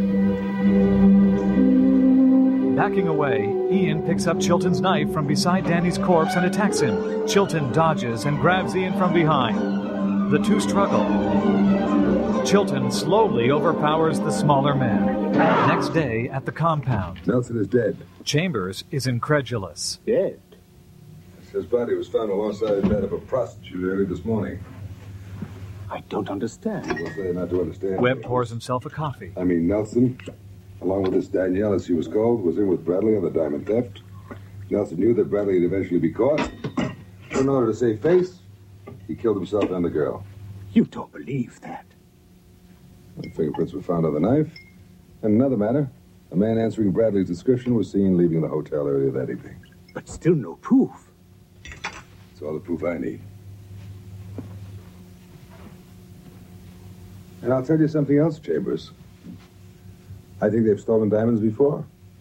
Backing away, Ian picks up Chilton's knife from beside Danny's corpse and attacks him. Chilton dodges and grabs Ian from behind. The two struggle. Chilton slowly overpowers the smaller man. Next day, at the compound. Nelson is dead. Chambers is incredulous. Dead? His body was found alongside that of a prostitute early this morning. I don't understand. We'll say not to understand. Webb pours himself a coffee. I mean, Nelson, along with this Danielle, as she was called, was in with Bradley on the diamond theft. Nelson knew that Bradley would eventually be caught. In order to save face, he killed himself and the girl. You don't believe that? The fingerprints were found on the knife. And another matter, a man answering Bradley's description was seen leaving the hotel earlier that evening. But still no proof. That's all the proof I need. And I'll tell you something else, Chambers. I think they've stolen diamonds before.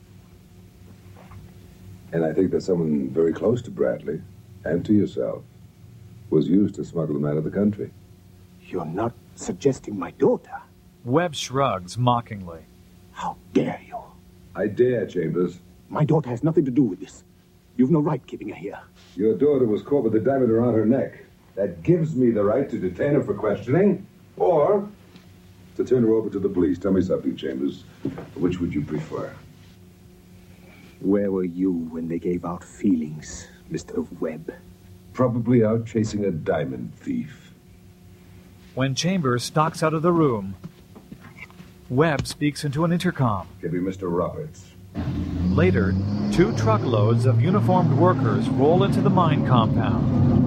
And I think that someone very close to Bradley, and to yourself, was used to smuggle them out of the country. You're not suggesting my daughter? Webb shrugs mockingly. How dare you? I dare, Chambers. My daughter has nothing to do with this. You've no right keeping her here. Your daughter was caught with the diamond around her neck. That gives me the right to detain her for questioning, or to turn her over to the police. Tell me something, Chambers. Which would you prefer? Where were you when they gave out feelings, Mister Webb? Probably out chasing a diamond thief. When Chambers stalks out of the room, Webb speaks into an intercom. Could be Mister Roberts. Later, two truckloads of uniformed workers roll into the mine compound.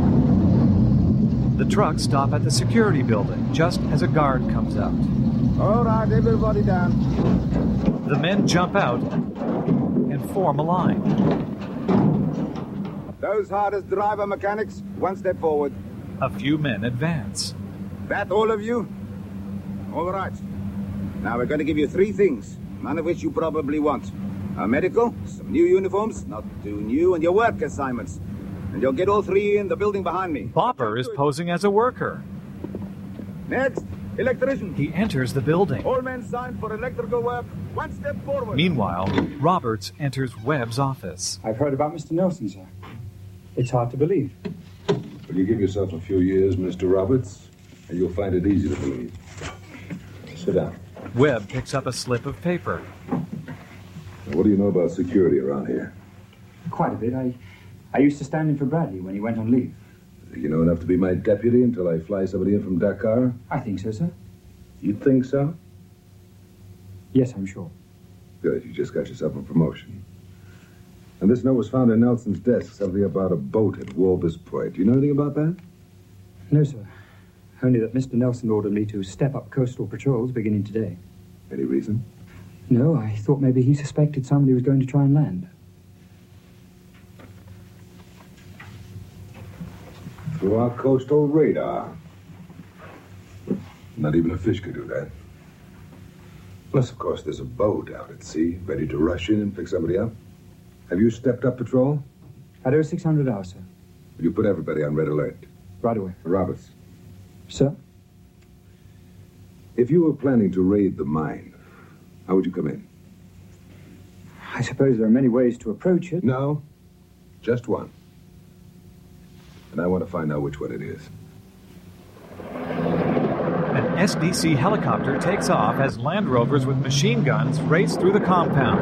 The trucks stop at the security building just as a guard comes out. All right, everybody down. The men jump out and form a line. Those hardest driver mechanics, one step forward. A few men advance. That all of you? All right. Now we're going to give you three things, none of which you probably want. A medical, some new uniforms, not too new, and your work assignments. And you'll get all three in the building behind me. Bopper is posing as a worker. Next, electrician. He enters the building. All men signed for electrical work. One step forward. Meanwhile, Roberts enters Webb's office. I've heard about Mister Nelson, sir. It's hard to believe. You give yourself a few years, Mister Roberts, and you'll find it easy to believe. Sit down. Webb picks up a slip of paper. Now, what do you know about security around here? Quite a bit. I, I used to stand in for Bradley when he went on leave. You know enough to be my deputy until I fly somebody in from Dakar? I think so, sir. You think so? Yes, I'm sure. Good. You just got yourself a promotion. And this note was found in Nelson's desk, something about a boat at Walbus Point. Do you know anything about that? No, sir. Only that Mister Nelson ordered me to step up coastal patrols beginning today. Any reason? No, I thought maybe he suspected somebody was going to try and land. Through our coastal radar. Not even a fish could do that. Plus, of course, there's a boat out at sea, ready to rush in and pick somebody up. Have you stepped up patrol? At oh six hundred hours, sir. Will you put everybody on red alert? Right away. Roberts. Sir? If you were planning to raid the mine, how would you come in? I suppose there are many ways to approach it. No, just one. And I want to find out which one it is. An S D C helicopter takes off as Land Rovers with machine guns race through the compound.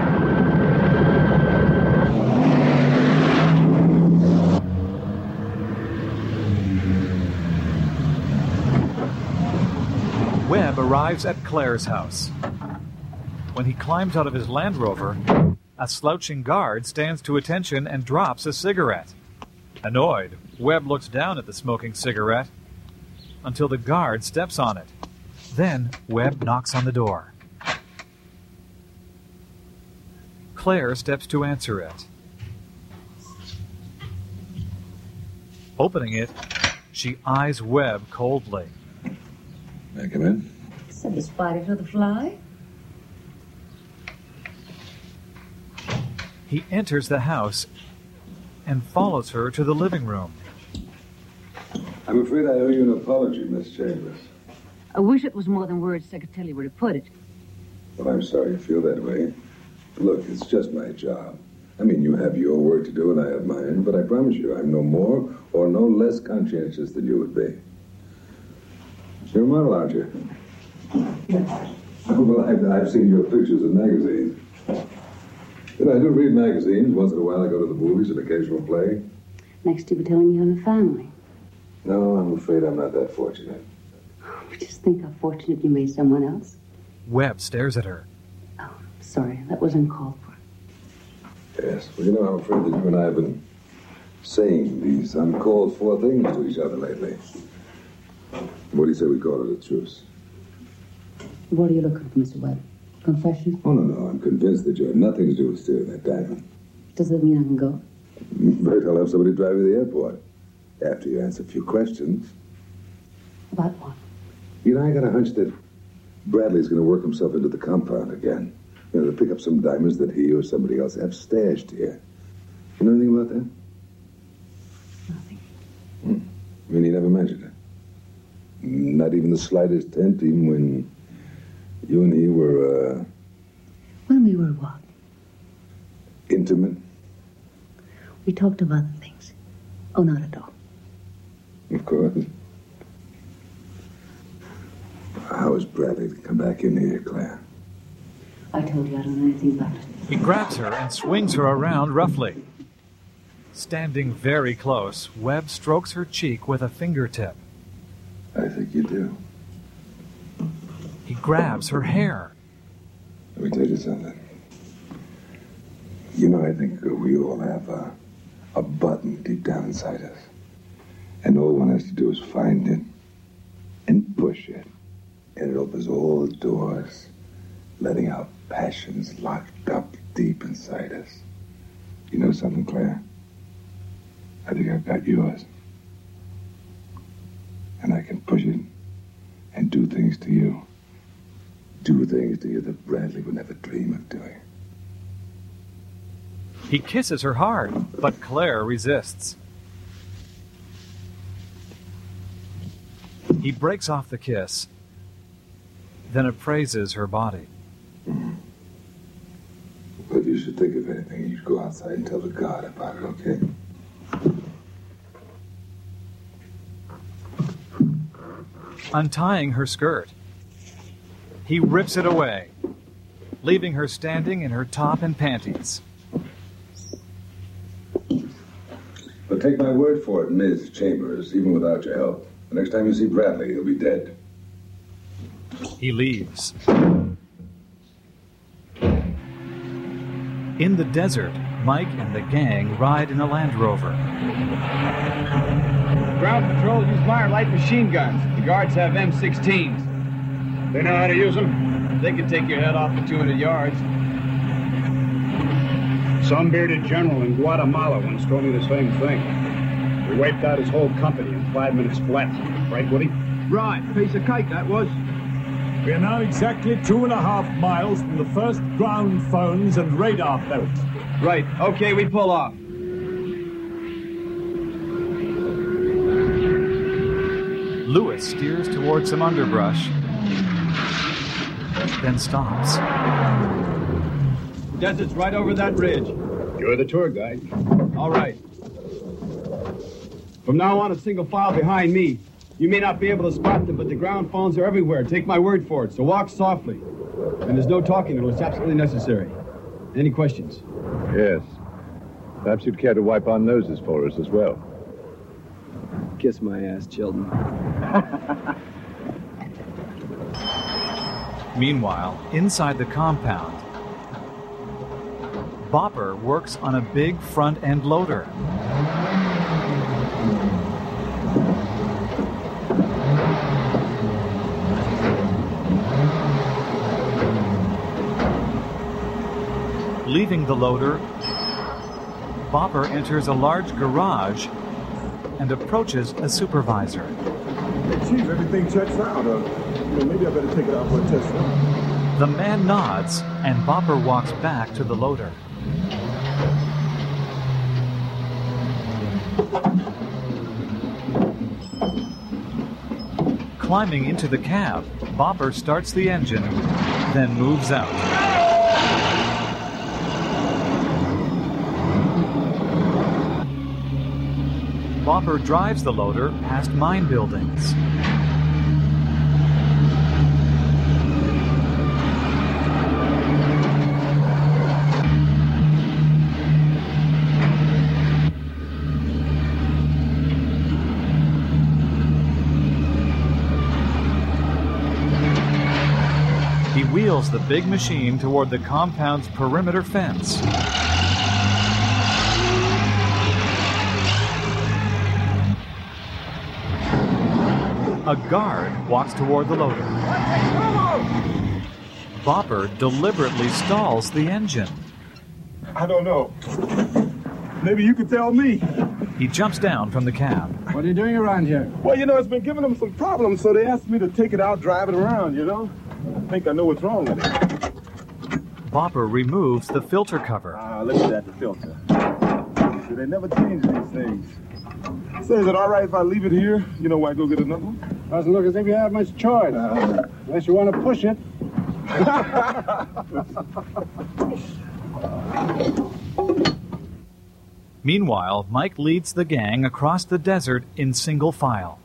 Webb arrives at Claire's house. When he climbs out of his Land Rover, a slouching guard stands to attention and drops a cigarette. Annoyed, Webb looks down at the smoking cigarette until the guard steps on it. Then Webb knocks on the door. Claire steps to answer it. Opening it, she eyes Webb coldly. May I come in? So the spider to the fly? He enters the house and follows her to the living room. I'm afraid I owe you an apology, Miss Chambers. I wish it was more than words I could tell you where to put it. Well, I'm sorry you feel that way. Look, it's just my job. I mean, you have your work to do and I have mine, but I promise you I'm no more or no less conscientious than you would be. You're a model, aren't you? Well, I've, I've seen your pictures in magazines. You know, I do read magazines. Once in a while I go to the movies, an occasional play. Next you were telling me you have a family. No, I'm afraid I'm not that fortunate. But just think how fortunate you made someone else. Webb stares at her. Oh, sorry, that was uncalled for. Yes, well, you know, I'm afraid that you and I have been saying these uncalled for things to each other lately. What do you say we call it a truce? What are you looking for, Mister Webb? Confession? Oh, no, no, I'm convinced that you have nothing to do with stealing that diamond. Does that mean I can go? Right, I'll have somebody drive you to the airport. After you answer a few questions. About what? You know, I got a hunch that Bradley's going to work himself into the compound again. You know, to pick up some diamonds that he or somebody else have stashed here. You know anything about that? Nothing. Hmm. I mean, he never mentioned it. Not even the slightest hint, even when you and he were, uh... When we were what? Intimate. We talked of other things. Oh, not at all. Of course. How is Bradley to come back in here, Claire? I told you I don't know anything about it. He grabs her and swings her around roughly. Standing very close, Webb strokes her cheek with a fingertip. I think you do. He grabs her hair. Let me tell you something. You know, I think we all have a, a button deep down inside us. And all one has to do is find it and push it. And it opens all the doors, letting out passions locked up deep inside us. You know something, Claire? I think I've got yours. And I can push it and do things to you. Do things to you that Bradley would never dream of doing. He kisses her hard, but Claire resists. He breaks off the kiss, then appraises her body. Mm-hmm. But if you should think of anything, you should go outside and tell the guard about it, okay? untying her skirt. He rips it away, leaving her standing in her top and panties. But take my word for it, Miz Chambers, even without your help, the next time you see Bradley, he'll be dead. He leaves. In the desert, Mike and the gang ride in a Land Rover. Ground patrol use Meyer light machine guns. The guards have M sixteens. They know how to use them? They can take your head off for two hundred yards. Some bearded general in Guatemala once told me the same thing. We wiped out his whole company in five minutes flat. Right, Woody? Right. Piece of cake, that was. We are now exactly two and a half miles from the first ground phones and radar belt. Right. Okay, we pull off. Lewis steers towards some underbrush, then stops. The desert's right over that ridge. You're the tour guide. All right. From now on, a single file behind me. You may not be able to spot them, but the ground phones are everywhere. Take my word for it, so walk softly. And there's no talking until it's absolutely necessary. Any questions? Yes. Perhaps you'd care to wipe our noses for us as well. Kiss my ass, Chilton. Meanwhile, inside the compound, Bopper works on a big front-end loader. Leaving the loader, Bopper enters a large garage and approaches a supervisor. Hey, Chief, everything checks out. Uh, you know, maybe I better take it out for a test run. The man nods, and Bopper walks back to the loader. Climbing into the cab, Bopper starts the engine, then moves out. Bopper drives the loader past mine buildings. He wheels the big machine toward the compound's perimeter fence. A guard walks toward the loader. Bopper deliberately stalls the engine. I don't know. Maybe you could tell me. He jumps down from the cab. What are you doing around here? Well, you know, it's been giving them some problems, so they asked me to take it out, drive it around, you know? I think I know what's wrong with it. Bopper removes the filter cover. Ah, look at that, the filter. See, they never change these things. So is it all right if I leave it here? You know, why go get another one? Doesn't look as if you have much choice. Uh, unless you want to push it. Meanwhile, Mike leads the gang across the desert in single file.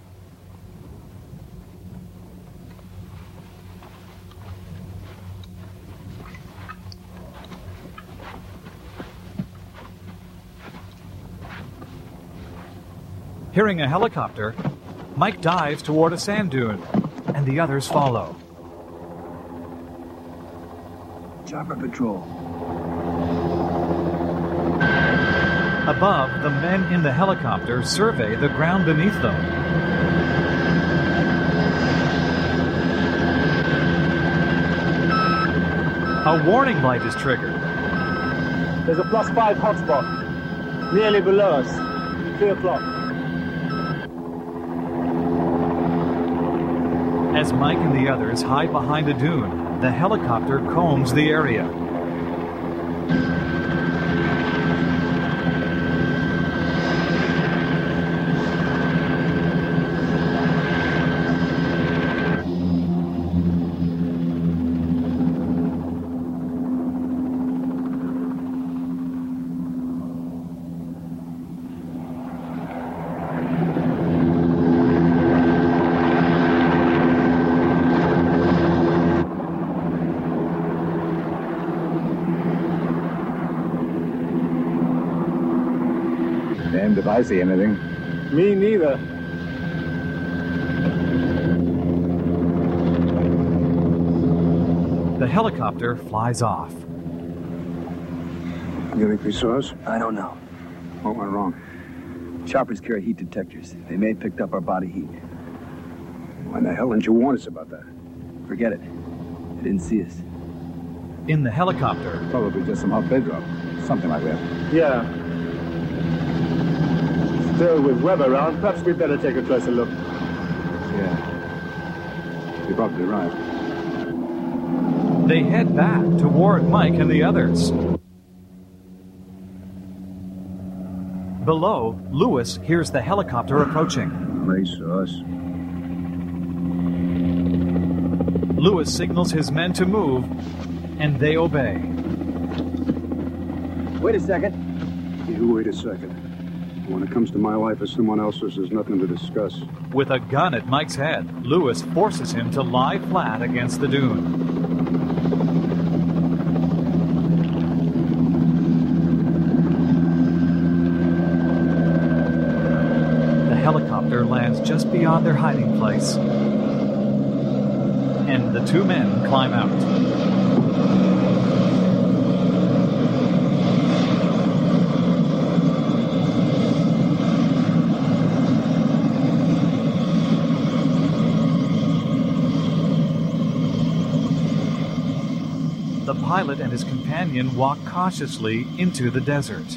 Hearing a helicopter, Mike dives toward a sand dune, and the others follow. Chopper patrol. Above, the men in the helicopter survey the ground beneath them. A warning light is triggered. There's a plus five hotspot, nearly below us. Three o'clock. As Mike and the others hide behind a dune, the helicopter combs the area. damned if I see anything. Me neither. The helicopter flies off. You think they saw us? I don't know. What went wrong? Choppers carry heat detectors. They may have picked up our body heat. Why the hell didn't you warn us about that? Forget it. They didn't see us. In the helicopter. Probably just some hot bed drop. Something like that. Yeah. Still, with Webb around, perhaps we'd better take a closer look. Yeah. You're probably right. They head back toward Mike and the others. Below, Lewis hears the helicopter approaching. They saw us. Lewis signals his men to move, and they obey. Wait a second. You wait a second. When it comes to my life or someone else's, there's nothing to discuss. With a gun at Mike's head, Lewis forces him to lie flat against the dune. The helicopter lands just beyond their hiding place, and the two men climb out. The pilot and his companion walk cautiously into the desert.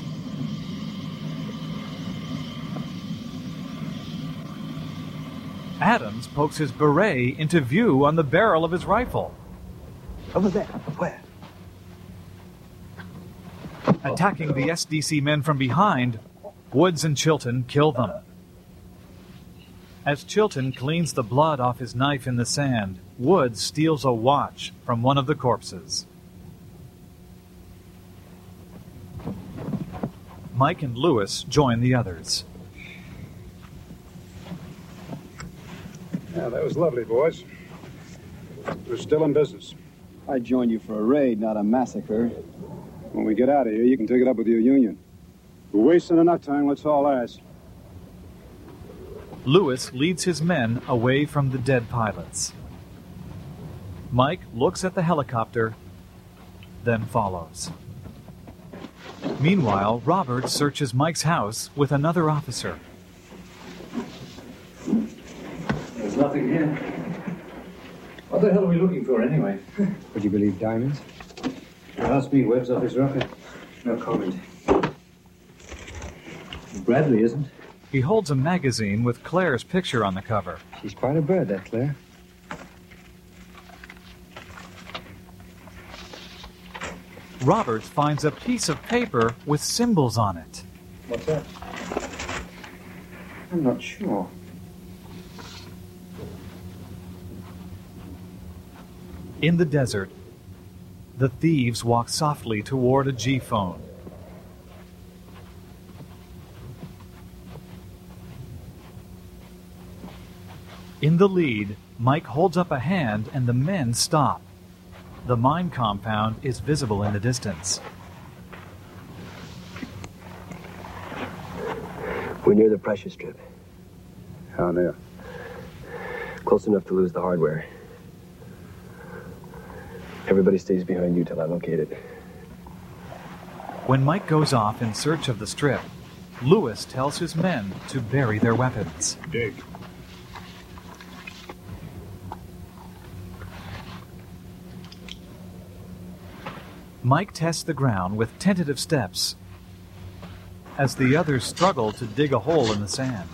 Adams pokes his beret into view on the barrel of his rifle. Over there. Where? Attacking the S D C men from behind, Woods and Chilton kill them. As Chilton cleans the blood off his knife in the sand, Woods steals a watch from one of the corpses. Mike and Lewis join the others. Yeah, that was lovely, boys. We're still in business. I joined you for a raid, not a massacre. When we get out of here, you can take it up with your union. We're wasting enough time, let's all ask. Lewis leads his men away from the dead pilots. Mike looks at the helicopter, then follows. Meanwhile, Robert searches Mike's house with another officer. There's nothing here. What the hell are we looking for, anyway? Would you believe diamonds? Ask me, Webb's off his rocket. No comment. Bradley isn't. He holds a magazine with Claire's picture on the cover. She's quite a bird, that Claire. Robert finds a piece of paper with symbols on it. What's that? I'm not sure. In the desert, the thieves walk softly toward a G-phone. In the lead, Mike holds up a hand and the men stop. The mine compound is visible in the distance. We're near the pressure strip. How near? Close enough to lose the hardware. Everybody stays behind you till I locate it. When Mike goes off in search of the strip, Lewis tells his men to bury their weapons. Dig. Mike tests the ground with tentative steps as the others struggle to dig a hole in the sand.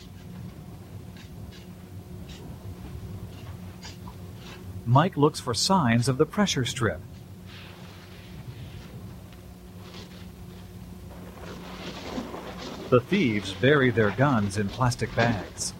Mike looks for signs of the pressure strip. The thieves bury their guns in plastic bags.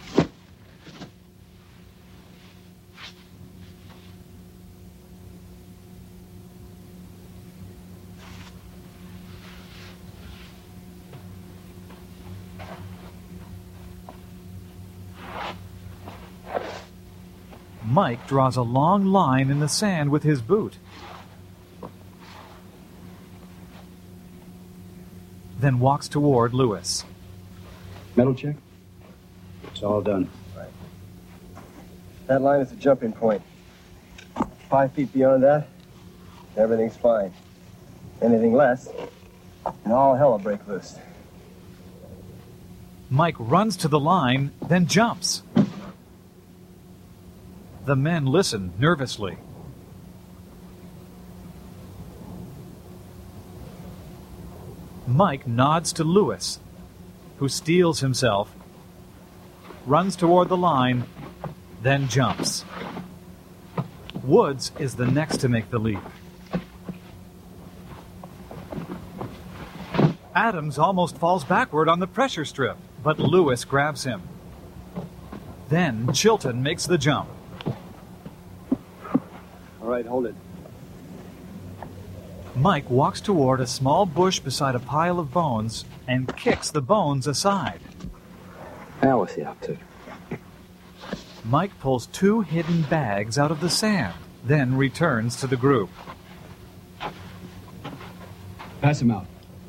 Mike draws a long line in the sand with his boot. then walks toward Lewis. Metal check? It's all done. Right. That line is the jumping point. Five feet beyond that, everything's fine. Anything less, and all hell will break loose. Mike runs to the line, then jumps. The men listen nervously. Mike nods to Lewis, who steels himself, runs toward the line, then jumps. Woods is the next to make the leap. Adams almost falls backward on the pressure strip, but Lewis grabs him. Then Chilton makes the jump. All right, hold it. Mike walks toward a small bush beside a pile of bones and kicks the bones aside. Now what's he up to? Mike pulls two hidden bags out of the sand, then returns to the group. Pass him out.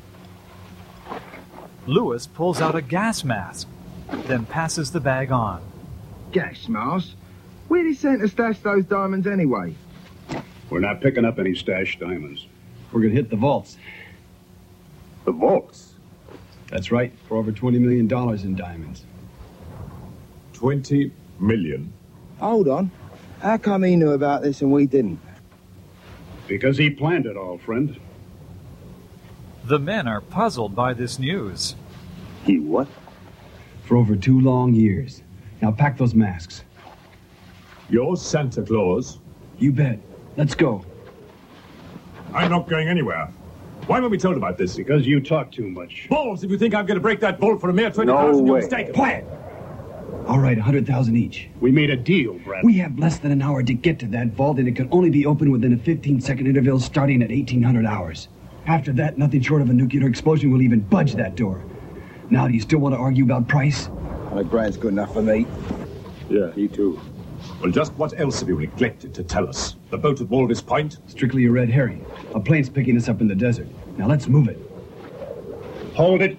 Lewis pulls out a gas mask, then passes the bag on. Gas mask? Where'd he send to stash those diamonds anyway? We're not picking up any stashed diamonds. We're going to hit the vaults. The vaults? That's right, for over twenty million dollars in diamonds. twenty million? Hold on. How come he knew about this and we didn't? Because he planned it all, friend. The men are puzzled by this news. He what? For over two long years. Now pack those masks. You're Santa Claus? You bet. Let's go. I'm not going anywhere. Why weren't we told about this? Because you talk too much. Balls, if you think I'm going to break that vault for a mere twenty thousand, No you're way. mistaken. Quiet! All right, one hundred thousand each. We made a deal, Brad. We have less than an hour to get to that vault, and it can only be opened within a fifteen-second interval starting at eighteen hundred hours. After that, nothing short of a nuclear explosion will even budge that door. Now, do you still want to argue about price? A grand's good enough for me. Yeah, me too. Well, just what else have you neglected to tell us? The boat at Walvis Point? Strictly a red herring. A plane's picking us up in the desert. Now, let's move it. Hold it.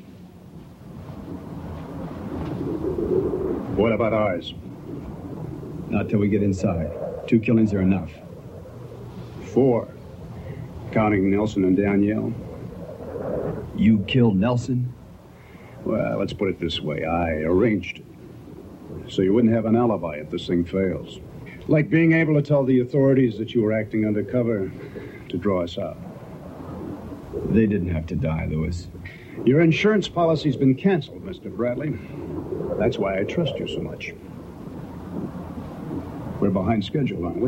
What about ours? Not till we get inside. Two killings are enough. Four. Counting Nelson and Danielle. You killed Nelson? Well, let's put it this way. I arranged it. So you wouldn't have an alibi if this thing fails. Like being able to tell the authorities that you were acting undercover to draw us out. They didn't have to die, Lewis. Your insurance policy's been canceled, Mister Bradley. That's why I trust you so much. We're behind schedule, aren't we?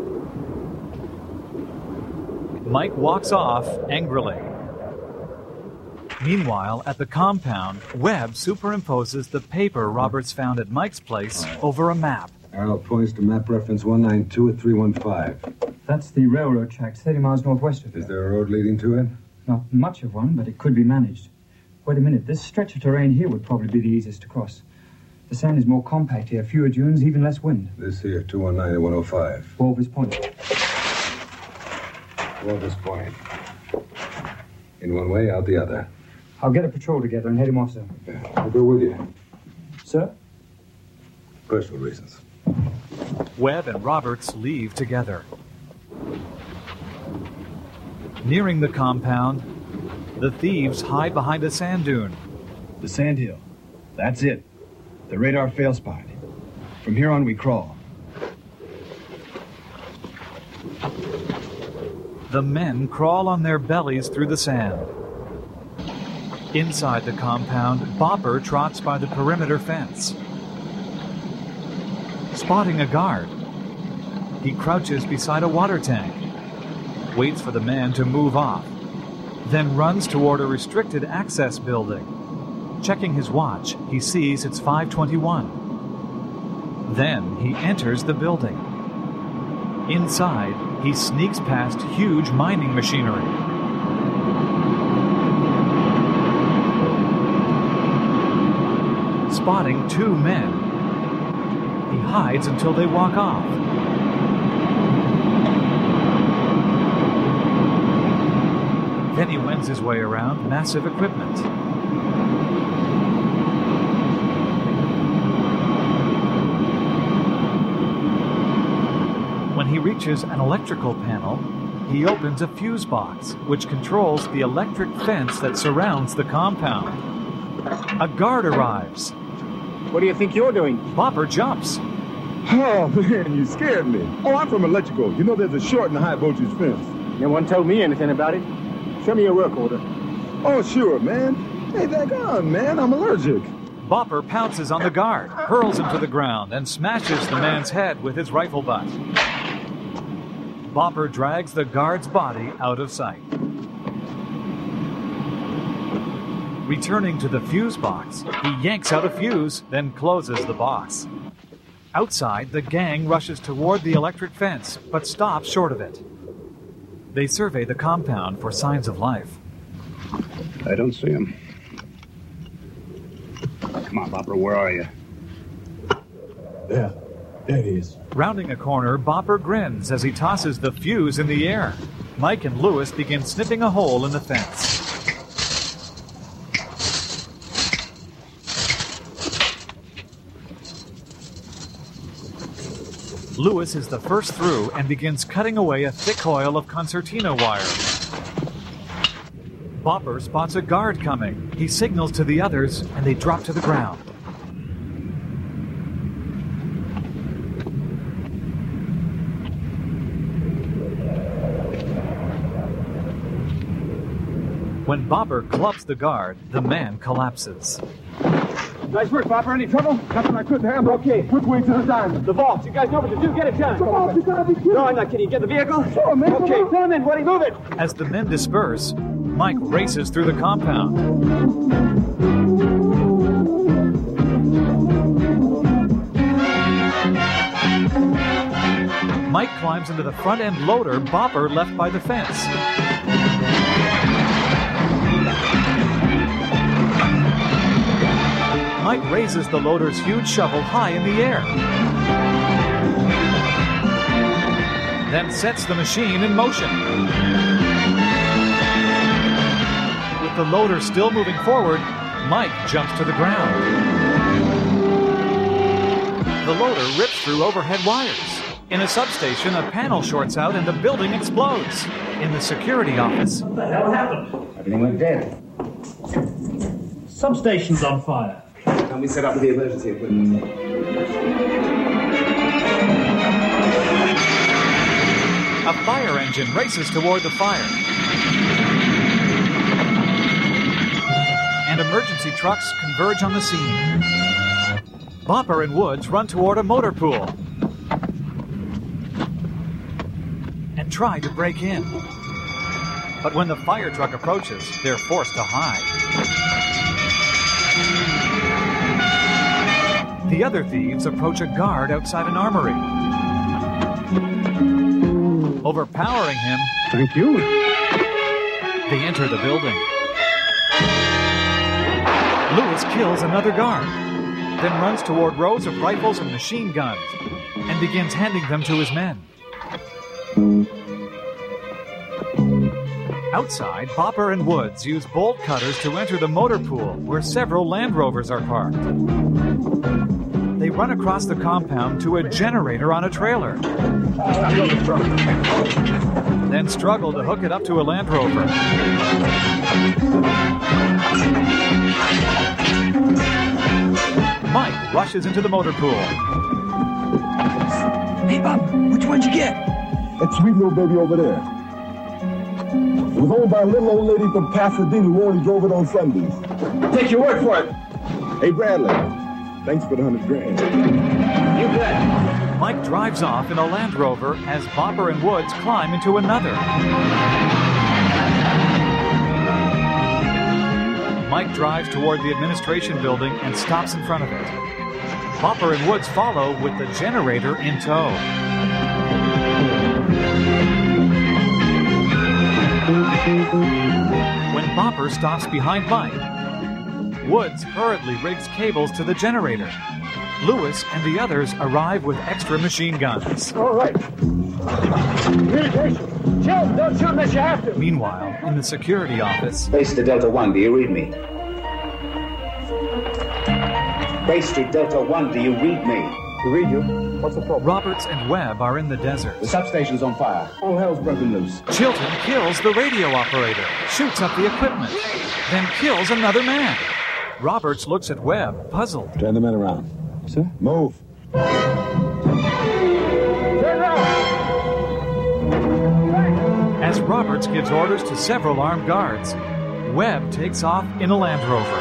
Mike walks off angrily. Meanwhile, at the compound, Webb superimposes the paper Roberts found at Mike's place over a map. Arrow points to map reference one nine two at three one five. That's the railroad tracks thirty miles northwest of here. Is there a road leading to it? Not much of one, but it could be managed. Wait a minute, this stretch of terrain here would probably be the easiest to cross. The sand is more compact here, fewer dunes, even less wind. This here, two one nine and one oh five. Walvis Point. Walvis Point. In one way, out the other. I'll get a patrol together and head him off, sir. Yeah, I'll go with you. Sir? Personal reasons. Webb and Roberts leave together. Nearing the compound, the thieves hide behind a sand dune. The sand hill. That's it. The radar fail spot. From here on, we crawl. The men crawl on their bellies through the sand. Inside the compound, Bopper trots by the perimeter fence. Spotting a guard, he crouches beside a water tank, waits for the man to move off, then runs toward a restricted access building. Checking his watch, he sees it's five twenty-one. Then he enters the building. Inside, he sneaks past huge mining machinery. Spotting two men, he hides until they walk off. Then he wends his way around massive equipment. When he reaches an electrical panel, he opens a fuse box, which controls the electric fence that surrounds the compound. A guard arrives. What do you think you're doing? Bopper jumps. Oh, man, you scared me. Oh, I'm from electrical. You know there's a short and high voltage fence. No one told me anything about it. Show me your work order. Oh, sure, man. Hey, that gun, man. I'm allergic. Bopper pounces on the guard, hurls him to the ground, and smashes the man's head with his rifle butt. Bopper drags the guard's body out of sight. Returning to the fuse box, he yanks out a fuse, then closes the box. Outside, the gang rushes toward the electric fence, but stops short of it. They survey the compound for signs of life. I don't see him. Come on, Bopper, where are you? There. There he is. Rounding a corner, Bopper grins as he tosses the fuse in the air. Mike and Lewis begin snipping a hole in the fence. Lewis is the first through and begins cutting away a thick coil of concertina wire. Bopper spots a guard coming. He signals to the others, and they drop to the ground. When Bopper clubs the guard, the man collapses. Nice work, Bopper. Any trouble? Nothing I couldn't handle. Okay. Quick way to the diamond. The vault. You guys know what to do. Get it done. The vault, you gotta be kidding. No, I'm not kidding. Get the vehicle? Sure, man. Okay, pull him in, Woody. Move it. As the men disperse, Mike races through the compound. Mike climbs into the front-end loader Bopper left by the fence. Mike raises the loader's huge shovel high in the air. Then sets the machine in motion. With the loader still moving forward, Mike jumps to the ground. The loader rips through overhead wires. In a substation, a panel shorts out and the building explodes. In the security office, What the hell happened? Everything went dead. Substation's on fire. Can we set up the emergency equipment? a fire engine races toward the fire. And emergency trucks converge on the scene. Bopper and Woods run toward a motor pool and try to break in. But when the fire truck approaches, they're forced to hide. The other thieves approach a guard outside an armory. Overpowering him, Thank you. they enter the building. Lewis kills another guard, then runs toward rows of rifles and machine guns, and begins handing them to his men. Outside, Bopper and Woods use bolt cutters to enter the motor pool, where several Land Rovers are parked. They run across the compound to a generator on a trailer, then struggle to hook it up to a Land Rover. Mike rushes into the motor pool. Hey, Bob, which one'd you get? That sweet little baby over there. It was owned by a little old lady from Pasadena who only drove it on Sundays. Take your word for it. Hey, Bradley, thanks for the hundred grand. You bet. Mike drives off in a Land Rover as Bopper and Woods climb into another. Mike drives toward the administration building and stops in front of it. Bopper and Woods follow with the generator in tow. When Bopper stops behind Mike, Woods hurriedly rigs cables to the generator. Lewis and the others arrive with extra machine guns. All right. Communication. Chill, don't shoot unless you have to. Meanwhile, in the security office... Base to Delta One, do you read me? Base to Delta One, do you read me? To read you? What's the problem? Roberts and Webb are in the desert. The substation's on fire. All hell's broken loose. Chilton kills the radio operator, shoots up the equipment, then kills another man. Roberts looks at Webb, puzzled. Turn the men around. Sir? Move. Turn around. As Roberts gives orders to several armed guards, Webb takes off in a Land Rover.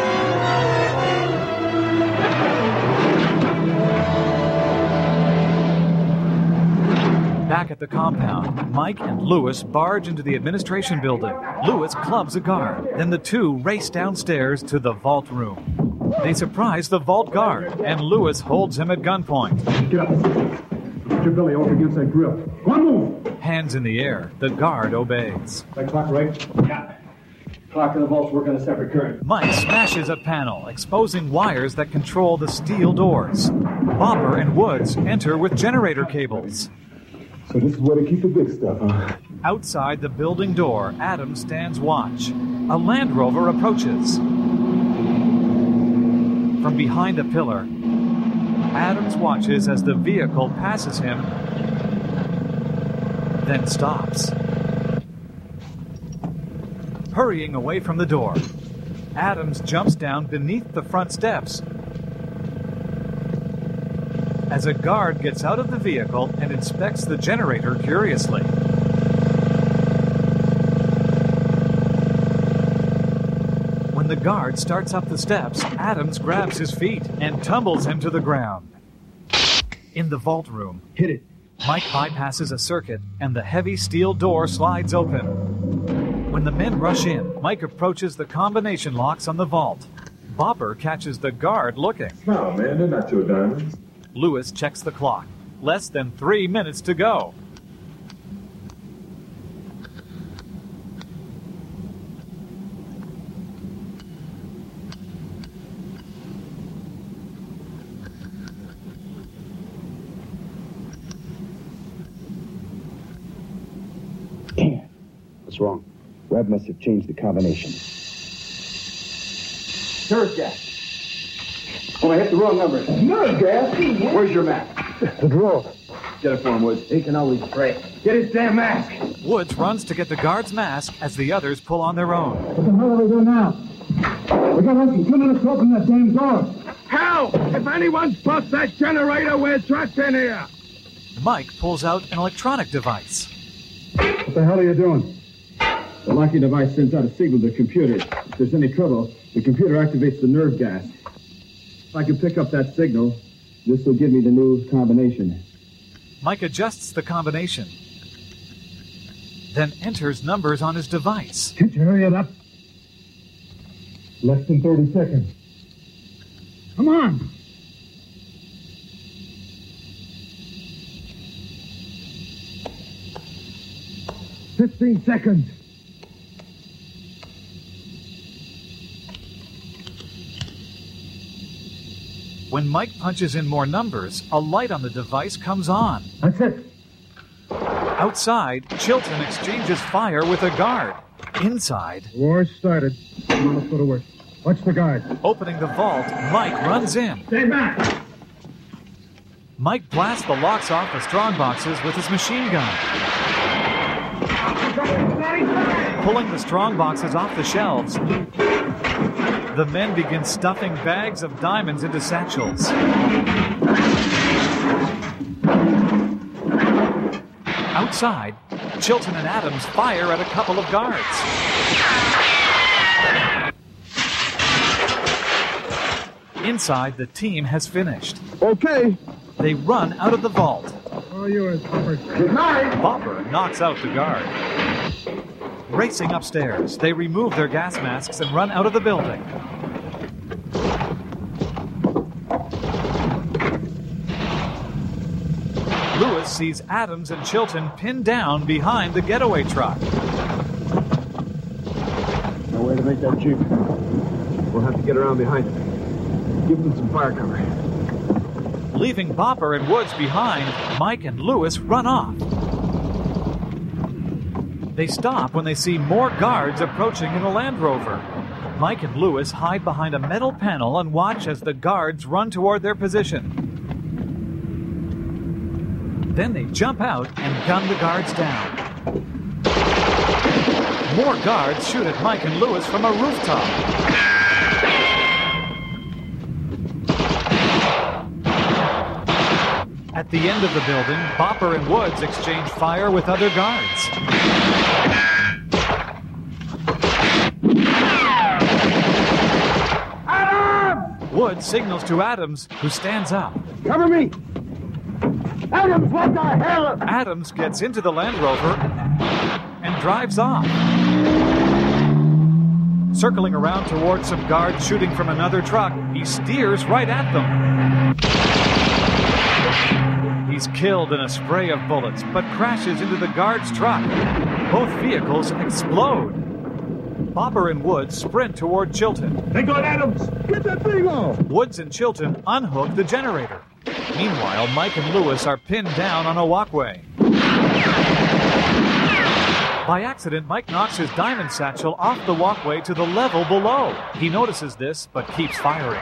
Back at the compound, Mike and Lewis barge into the administration building. Lewis clubs a guard. Then the two race downstairs to the vault room. They surprise the vault guard, and Lewis holds him at gunpoint. Get up. Put your belly over against that grill. One move. Hands in the air, the guard obeys. That clock right? Yeah. Clock in the vault's working on a separate current. Mike smashes a panel, exposing wires that control the steel doors. Bopper and Woods enter with generator cables. So this is where they keep the big stuff, huh? Outside the building door, Adams stands watch. A Land Rover approaches. From behind a pillar, Adams watches as the vehicle passes him, then stops. Hurrying away from the door, Adams jumps down beneath the front steps as a guard gets out of the vehicle and inspects the generator curiously. When the guard starts up the steps, Adams grabs his feet and tumbles him to the ground. In the vault room, hit it. Mike bypasses a circuit and the heavy steel door slides open. When the men rush in, Mike approaches the combination locks on the vault. Bopper catches the guard looking. No, man, they're not your diamonds. Lewis checks the clock. Less than three minutes to go. What's wrong? Webb must have changed the combination. Nerve gas. Oh, I hit the wrong number. Nerve gas? Where's your map? The drawer. Get it for him, Woods. He can always pray. Get his damn mask. Woods runs to get the guard's mask as the others pull on their own. What the hell do we do now? We got less than two minutes to open that damn door. Hell! If anyone busts that generator, we're trapped in here. Mike pulls out an electronic device. What the hell are you doing? The locking device sends out a signal to the computer. If there's any trouble, the computer activates the nerve gas. If I can pick up that signal, this will give me the new combination. Mike adjusts the combination, then enters numbers on his device. Can't you hurry it up? Less than thirty seconds. Come on! Fifteen seconds. When Mike punches in more numbers, a light on the device comes on. That's it. Outside, Chilton exchanges fire with a guard. Inside... War started. Come on, let's go to work. Watch the guard. Opening the vault, Mike runs in. Stay back! Mike blasts the locks off the strong boxes with his machine gun. Pulling the strong boxes off the shelves, the men begin stuffing bags of diamonds into satchels. Outside, Chilton and Adams fire at a couple of guards. Inside, the team has finished. Okay. They run out of the vault. All yours, Bopper. Good night. Bopper knocks out the guard. Racing upstairs, they remove their gas masks and run out of the building. Lewis sees Adams and Chilton pinned down behind the getaway truck. No way to make that jeep. We'll have to get around behind him. Give them some fire cover. Leaving Bopper and Woods behind, Mike and Lewis run off. They stop when they see more guards approaching in a Land Rover. Mike and Lewis hide behind a metal panel and watch as the guards run toward their position. Then they jump out and gun the guards down. More guards shoot at Mike and Lewis from a rooftop. At the end of the building, Bopper and Woods exchange fire with other guards. Adams! Woods signals to Adams, who stands up. Cover me! Adams, what the hell? Adams gets into the Land Rover and drives off. Circling around towards some guards shooting from another truck, he steers right at them. He's killed in a spray of bullets, but crashes into the guard's truck. Both vehicles explode. Bopper and Woods sprint toward Chilton. They got Adams! Get that thing off! Woods and Chilton unhook the generator. Meanwhile, Mike and Lewis are pinned down on a walkway. By accident, Mike knocks his diamond satchel off the walkway to the level below. He notices this, but keeps firing.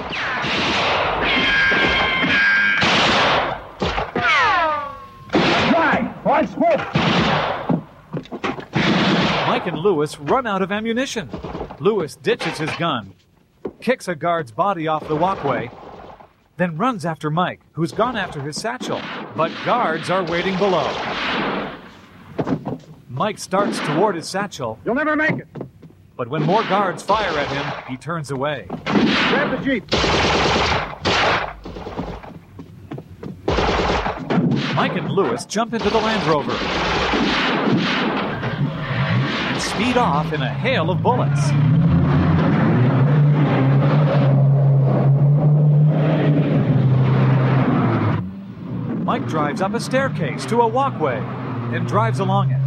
Right! On smoke! Mike and Lewis run out of ammunition. Lewis ditches his gun, kicks a guard's body off the walkway, then runs after Mike, who's gone after his satchel. But guards are waiting below. Mike starts toward his satchel. You'll never make it. But when more guards fire at him, he turns away. Grab the Jeep. Mike and Lewis jump into the Land Rover and speed off in a hail of bullets. Mike drives up a staircase to a walkway, then drives along it.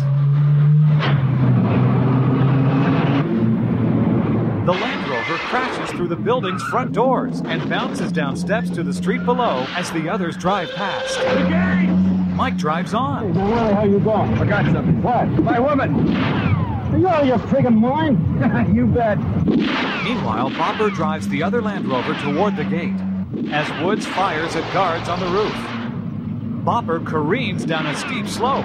The Land Rover crashes through the building's front doors and bounces down steps to the street below as the others drive past. Mike drives on. Hey, now where the hell you going? I got something. What? My woman! Are you out of your friggin' mind? You bet. Meanwhile, Bopper drives the other Land Rover toward the gate as Woods fires at guards on the roof. Bopper careens down a steep slope.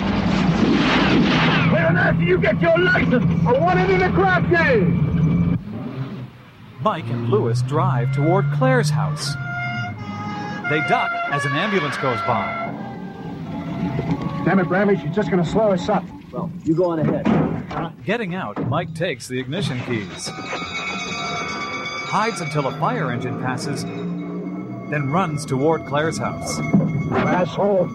Where on earth do you get your license? I want it in a crap game! Mike and Lewis drive toward Claire's house. They duck as an ambulance goes by. Damn it, Bradley, she's just gonna slow us up. Well, you go on ahead. Huh? Getting out, Mike takes the ignition keys, hides until a fire engine passes, then runs toward Claire's house. Asshole!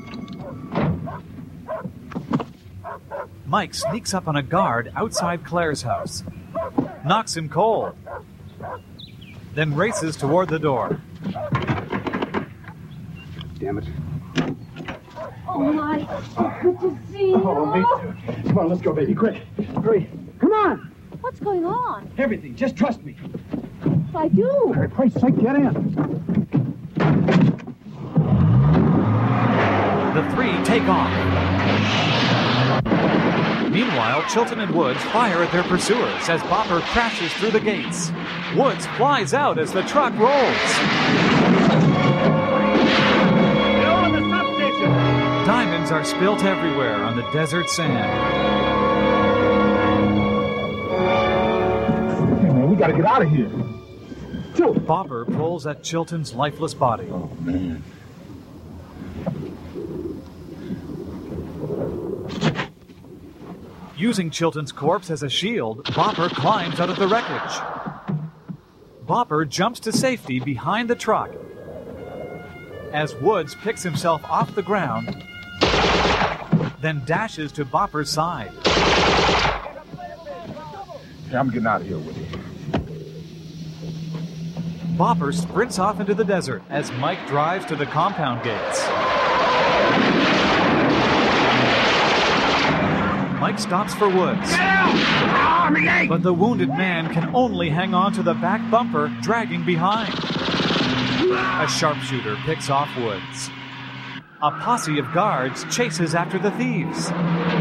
Mike sneaks up on a guard outside Claire's house, knocks him cold, then races toward the door. Damn it. Oh, my. Good to see you. Oh, me too. Come on, let's go, baby. Quick. Hurry. Come on. What's going on? Everything. Just trust me. I do. For Christ's sake, get in. The three take off. Meanwhile, Chilton and Woods fire at their pursuers as Bopper crashes through the gates. Woods flies out as the truck rolls. Diamonds are spilt everywhere on the desert sand. Hey, man, we gotta get out of here. Chilton. Bopper pulls at Chilton's lifeless body. Oh, man. Using Chilton's corpse as a shield, Bopper climbs out of the wreckage. Bopper jumps to safety behind the truck as Woods picks himself off the ground, then dashes to Bopper's side. Hey, I'm getting out of here with you. Bopper sprints off into the desert as Mike drives to the compound gates. Mike stops for Woods. But the wounded man can only hang on to the back bumper, dragging behind. A sharpshooter picks off Woods. A posse of guards chases after the thieves.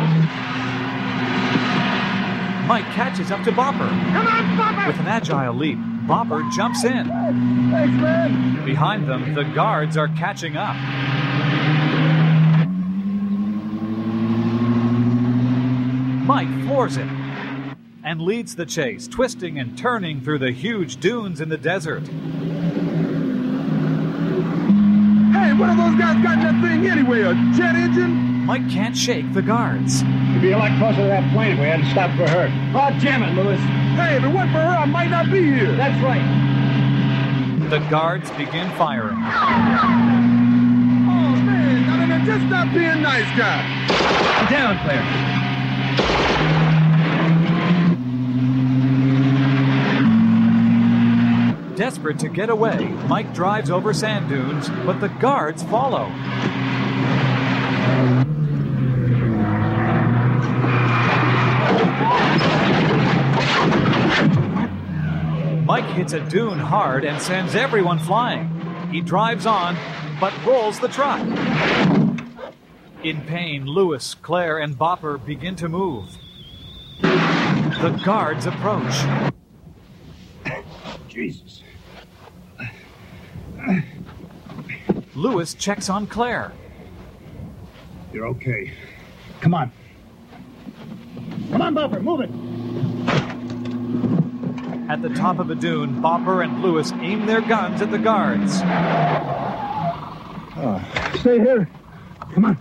Mike catches up to Bopper. Come on, Bopper! With an agile leap, Bopper jumps in. Thanks, man. Behind them, the guards are catching up. Mike floors it and leads the chase, twisting and turning through the huge dunes in the desert. Hey, what have those guys got in that thing anyway? A jet engine? Mike can't shake the guards. You'd be a lot closer to that plane if we hadn't stopped for her. Oh, damn it, Lewis. Hey, if it weren't for her, I might not be here. That's right. The guards begin firing. Oh, man, now then, just stop being nice, guy. Get down, Claire. Desperate to get away, Mike drives over sand dunes, but the guards follow. Mike hits a dune hard and sends everyone flying. He drives on, but rolls the truck. In pain, Lewis, Claire, and Bopper begin to move. The guards approach. Jesus. Lewis checks on Claire. You're okay. Come on. Come on, Bopper, move it. At the top of a dune, Bopper and Lewis aim their guns at the guards. Oh, stay here. Come on.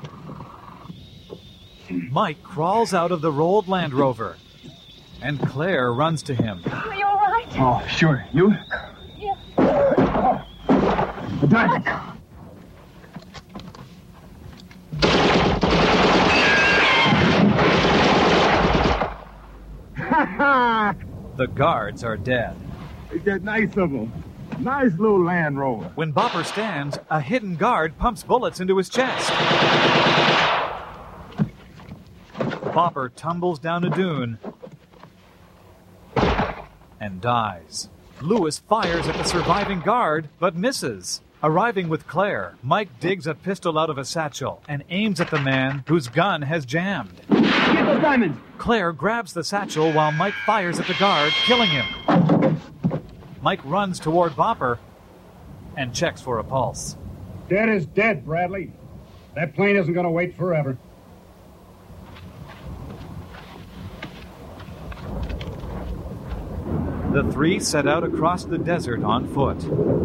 Mike crawls out of the rolled Land Rover, and Claire runs to him. Are you all right? Oh, sure. You? Yeah. The diamond. The guards are dead. Ain't that nice of them? Nice little Land Rover. When Bopper stands, a hidden guard pumps bullets into his chest. Bopper tumbles down a dune and dies. Lewis fires at the surviving guard, but misses. Arriving with Claire, Mike digs a pistol out of a satchel and aims at the man whose gun has jammed. Get those diamonds! Claire grabs the satchel while Mike fires at the guard, killing him. Mike runs toward Bopper and checks for a pulse. Dead is dead, Bradley. That plane isn't going to wait forever. The three set out across the desert on foot.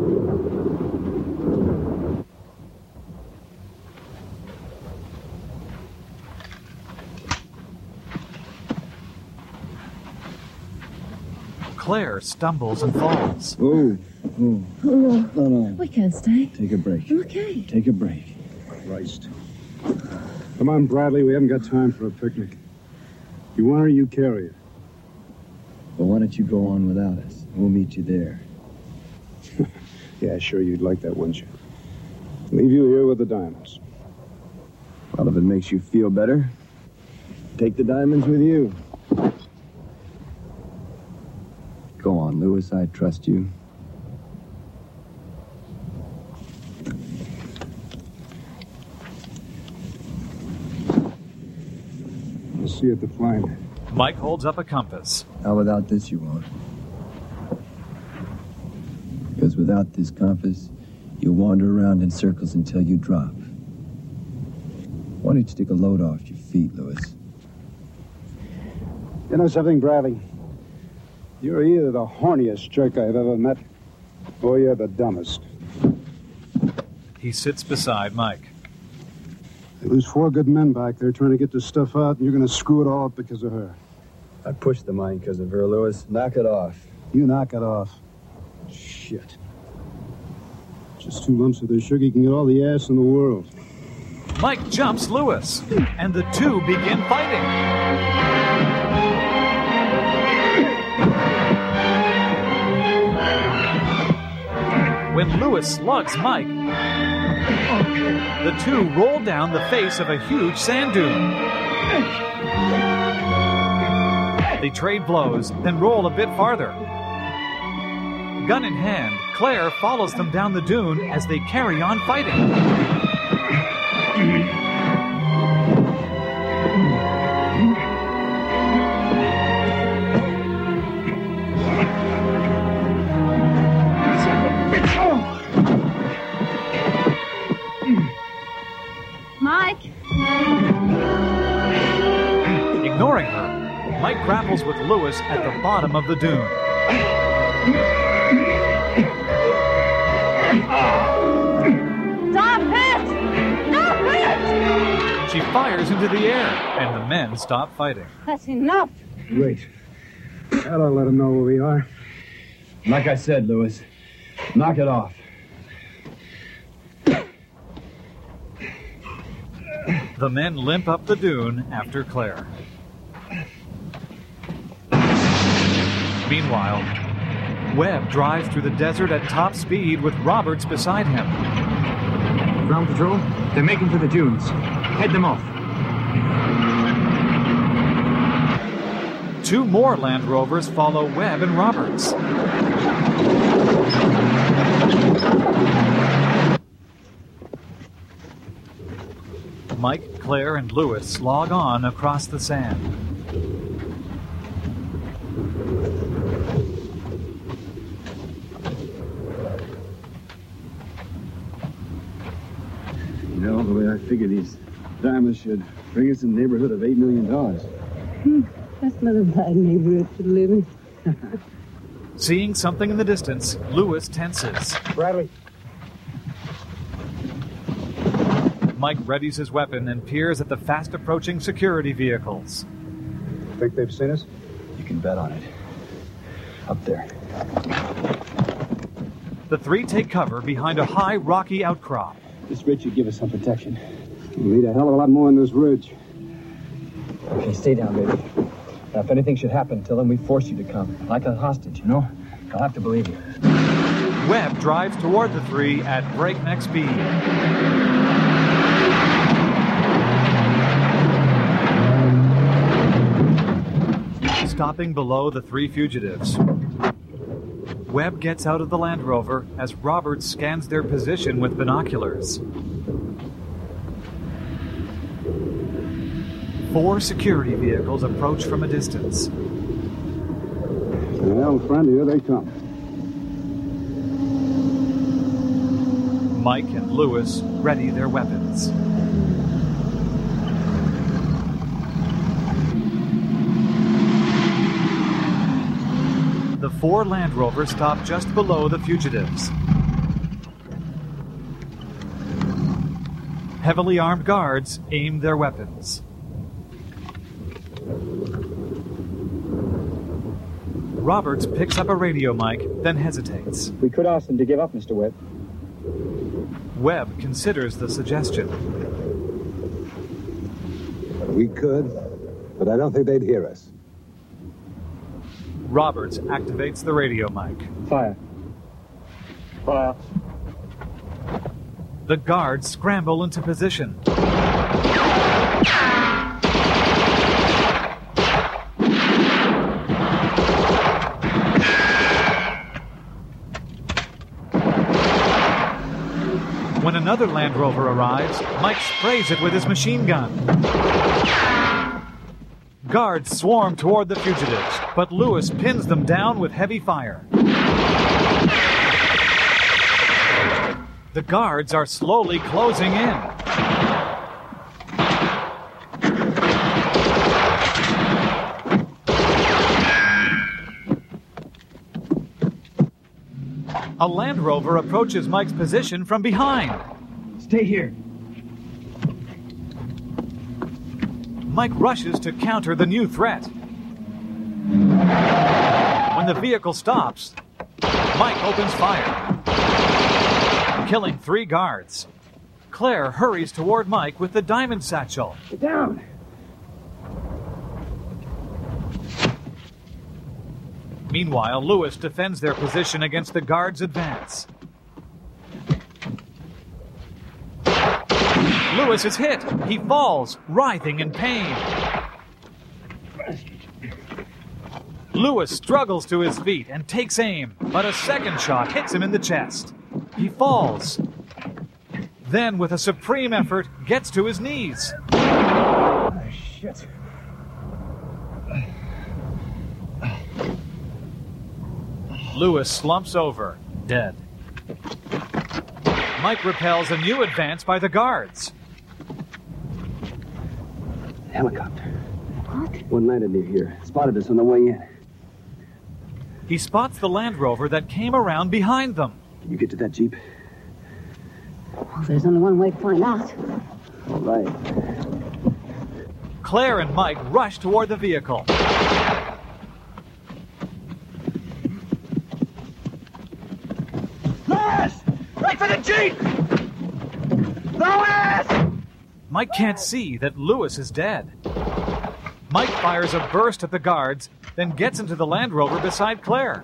Claire stumbles and falls. Oh, oh. Oh, No, no. we can't stay. Take a break. I'm okay. Take a break. Christ. Come on, Bradley. We haven't got time for a picnic. You want her, you carry her. Well, why don't you go on without us? We'll meet you there. Yeah, sure, you'd like that, wouldn't you? Leave you here with the diamonds. Well, if it makes you feel better, take the diamonds with you. Go on, Lewis. I trust you. We'll see you at the plane. Mike holds up a compass. Now, without this, you won't. Because without this compass, you'll wander around in circles until you drop. Why don't you take a load off your feet, Lewis? You know something, Bradley? You're either the horniest jerk I've ever met, or you're the dumbest. He sits beside Mike. They lose four good men back there trying to get this stuff out, and you're going to screw it all up because of her. I pushed the mine because of her, Lewis. Knock it off. You knock it off. Shit. Just two lumps of this sugar, you can get all the ass in the world. Mike jumps Lewis, and the two begin fighting. When Lewis slugs Mike, the two roll down the face of a huge sand dune. They trade blows, then roll a bit farther. Gun in hand, Claire follows them down the dune as they carry on fighting. Mike! Ignoring her, Mike grapples with Lewis at the bottom of the dune. Stop it! Stop it! She fires into the air, and the men stop fighting. That's enough. Great. That'll let them know where we are. Like I said, Lewis, knock it off. The men limp up the dune after Claire. Meanwhile, Webb drives through the desert at top speed with Roberts beside him. Ground Patrol, they're making for the dunes. Head them off. Two more Land Rovers follow Webb and Roberts. Mike, Claire, and Lewis log on across the sand. You know, the way I figure these diamonds should bring us in the neighborhood of eight million dollars. Hmm, that's not a bad neighborhood to live in. Seeing something in the distance, Lewis tenses. Bradley. Mike readies his weapon and peers at the fast-approaching security vehicles. Think they've seen us? You can bet on it. Up there. The three take cover behind a high, rocky outcrop. This ridge should give us some protection. We'll need a hell of a lot more on this ridge. Okay, stay down, baby. Now, if anything should happen, tell them we forced you to come. Like a hostage, you know? I'll have to believe you. Webb drives toward the three at breakneck speed. Stopping below the three fugitives. Webb gets out of the Land Rover as Roberts scans their position with binoculars. Four security vehicles approach from a distance. Well, friend, here they come. Mike and Lewis ready their weapons. The four Land Rovers stop just below the fugitives. Heavily armed guards aim their weapons. Roberts picks up a radio mic, then hesitates. We could ask them to give up, Mister Webb. Webb considers the suggestion. We could, but I don't think they'd hear us. Roberts activates the radio mic. Fire. Fire. The guards scramble into position. When another Land Rover arrives, Mike sprays it with his machine gun. Guards swarm toward the fugitives, but Lewis pins them down with heavy fire. The guards are slowly closing in. A Land Rover approaches Mike's position from behind. Stay here. Mike rushes to counter the new threat. When the vehicle stops, Mike opens fire, killing three guards. Claire hurries toward Mike with the diamond satchel. Get down! Meanwhile, Lewis defends their position against the guards' advance. Lewis is hit. He falls, writhing in pain. Lewis struggles to his feet and takes aim, but a second shot hits him in the chest. He falls. Then, with a supreme effort, gets to his knees. Oh, shit. Lewis slumps over, dead. Mike repels a new advance by the guards. Helicopter. What? One landed near here. Spotted us on the way in. He spots the Land Rover that came around behind them. Can you get to that Jeep? Well, there's only one way to find out. All right. Claire and Mike rush toward the vehicle. Lewis! Right for the Jeep! Lewis! Mike can't see that Lewis is dead. Mike fires a burst at the guards, then gets into the Land Rover beside Claire.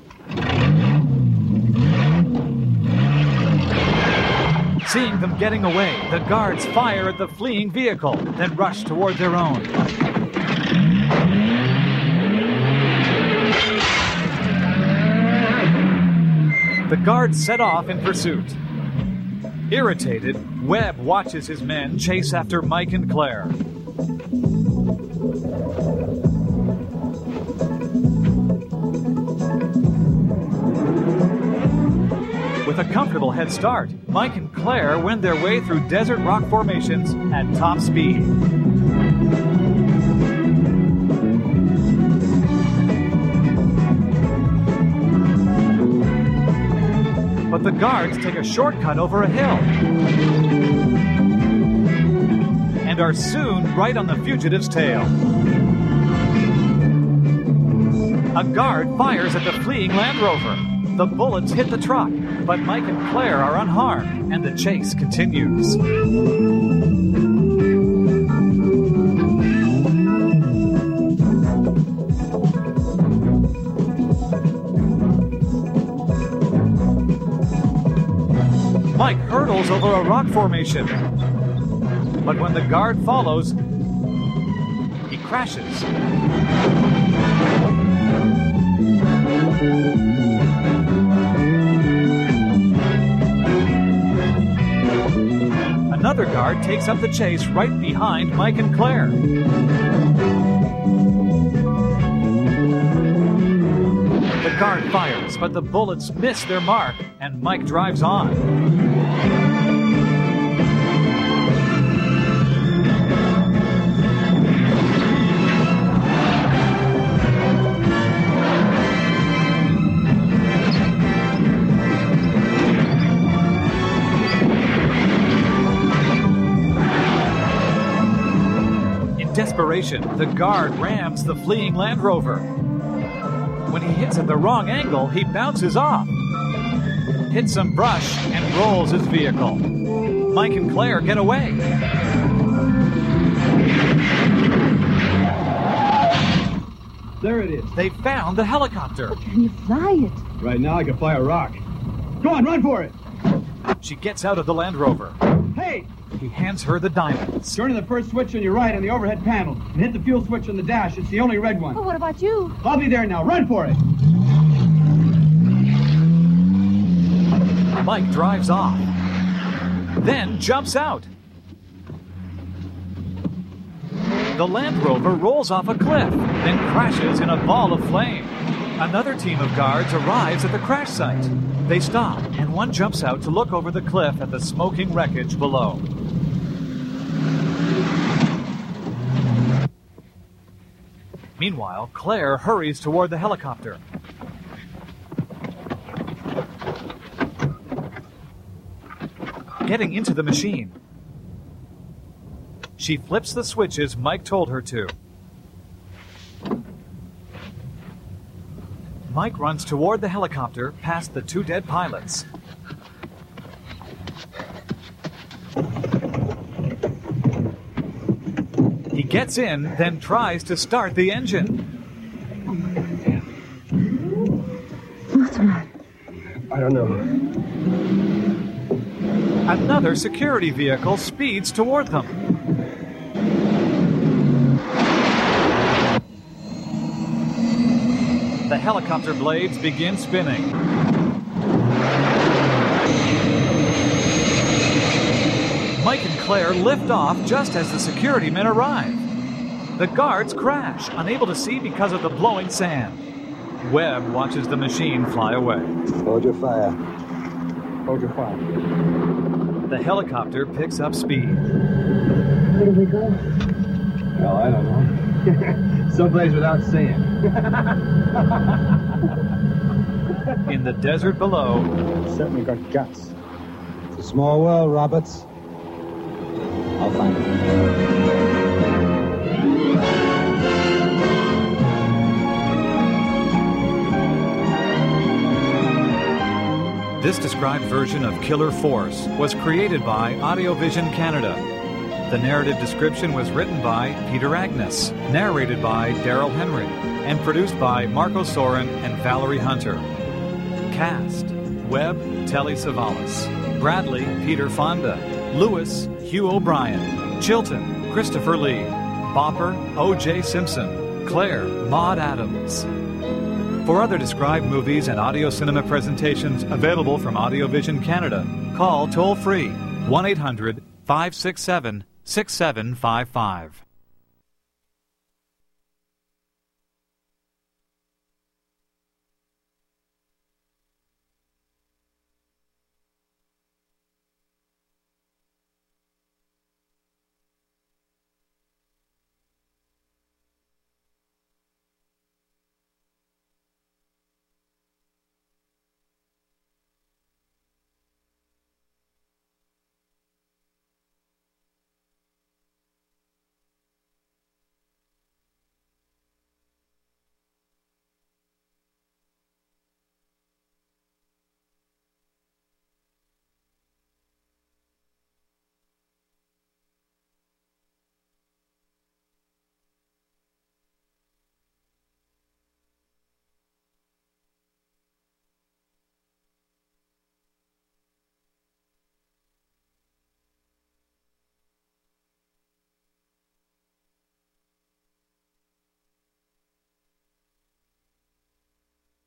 Seeing them getting away, the guards fire at the fleeing vehicle, then rush toward their own. The guards set off in pursuit. Irritated, Webb watches his men chase after Mike and Claire. With a comfortable head start, Mike and Claire wend their way through desert rock formations at top speed. But the guards take a shortcut over a hill and are soon right on the fugitive's tail. A guard fires at the fleeing Land Rover. The bullets hit the truck, but Mike and Claire are unharmed, and the chase continues. Mike hurdles over a rock formation, but when the guard follows, he crashes. Another guard takes up the chase right behind Mike and Claire. The guard fires, but the bullets miss their mark, and Mike drives on. Desperation, the guard rams the fleeing Land Rover. When he hits at the wrong angle, he bounces off, hits some brush, and rolls his vehicle. Mike and Claire get away. There it is. They found the helicopter. Can you fly it? Right now I can fly a rock. Go on, run for it! She gets out of the Land Rover. Hey! He hands her the diamonds. Turn the first switch on your right on the overhead panel and hit the fuel switch on the dash. It's the only red one. Well, what about you? I'll be there now. Run for it! Mike drives off, then jumps out. The Land Rover rolls off a cliff, then crashes in a ball of flame. Another team of guards arrives at the crash site. They stop, and one jumps out to look over the cliff at the smoking wreckage below. Meanwhile, Claire hurries toward the helicopter. Getting into the machine, she flips the switches Mike told her to. Mike runs toward the helicopter past the two dead pilots. He gets in, then tries to start the engine. What's the matter? I don't know. Another security vehicle speeds toward them. The helicopter blades begin spinning. Mike and Claire lift off just as the security men arrive. The guards crash, unable to see because of the blowing sand. Webb watches the machine fly away. Hold your fire. Hold your fire. The helicopter picks up speed. Where do we go? Well, I don't know. Someplace without sand. In the desert below, Certainly got guts. It's a small world, Roberts. I'll find it. this described version of Killer Force was created by Audiovision Canada. The narrative description was written by Peter Agnes, narrated by Daryl Henry, and produced by Marco Soren and Valerie Hunter. Cast: Webb, Telly Savalas; Bradley, Peter Fonda; Lewis, Hugh O'Brien; Chilton, Christopher Lee; Bopper, O J Simpson; Claire, Maud Adams. For other described movies and audio cinema presentations available from Audiovision Canada, call toll-free one eight hundred five six seven six seven five five.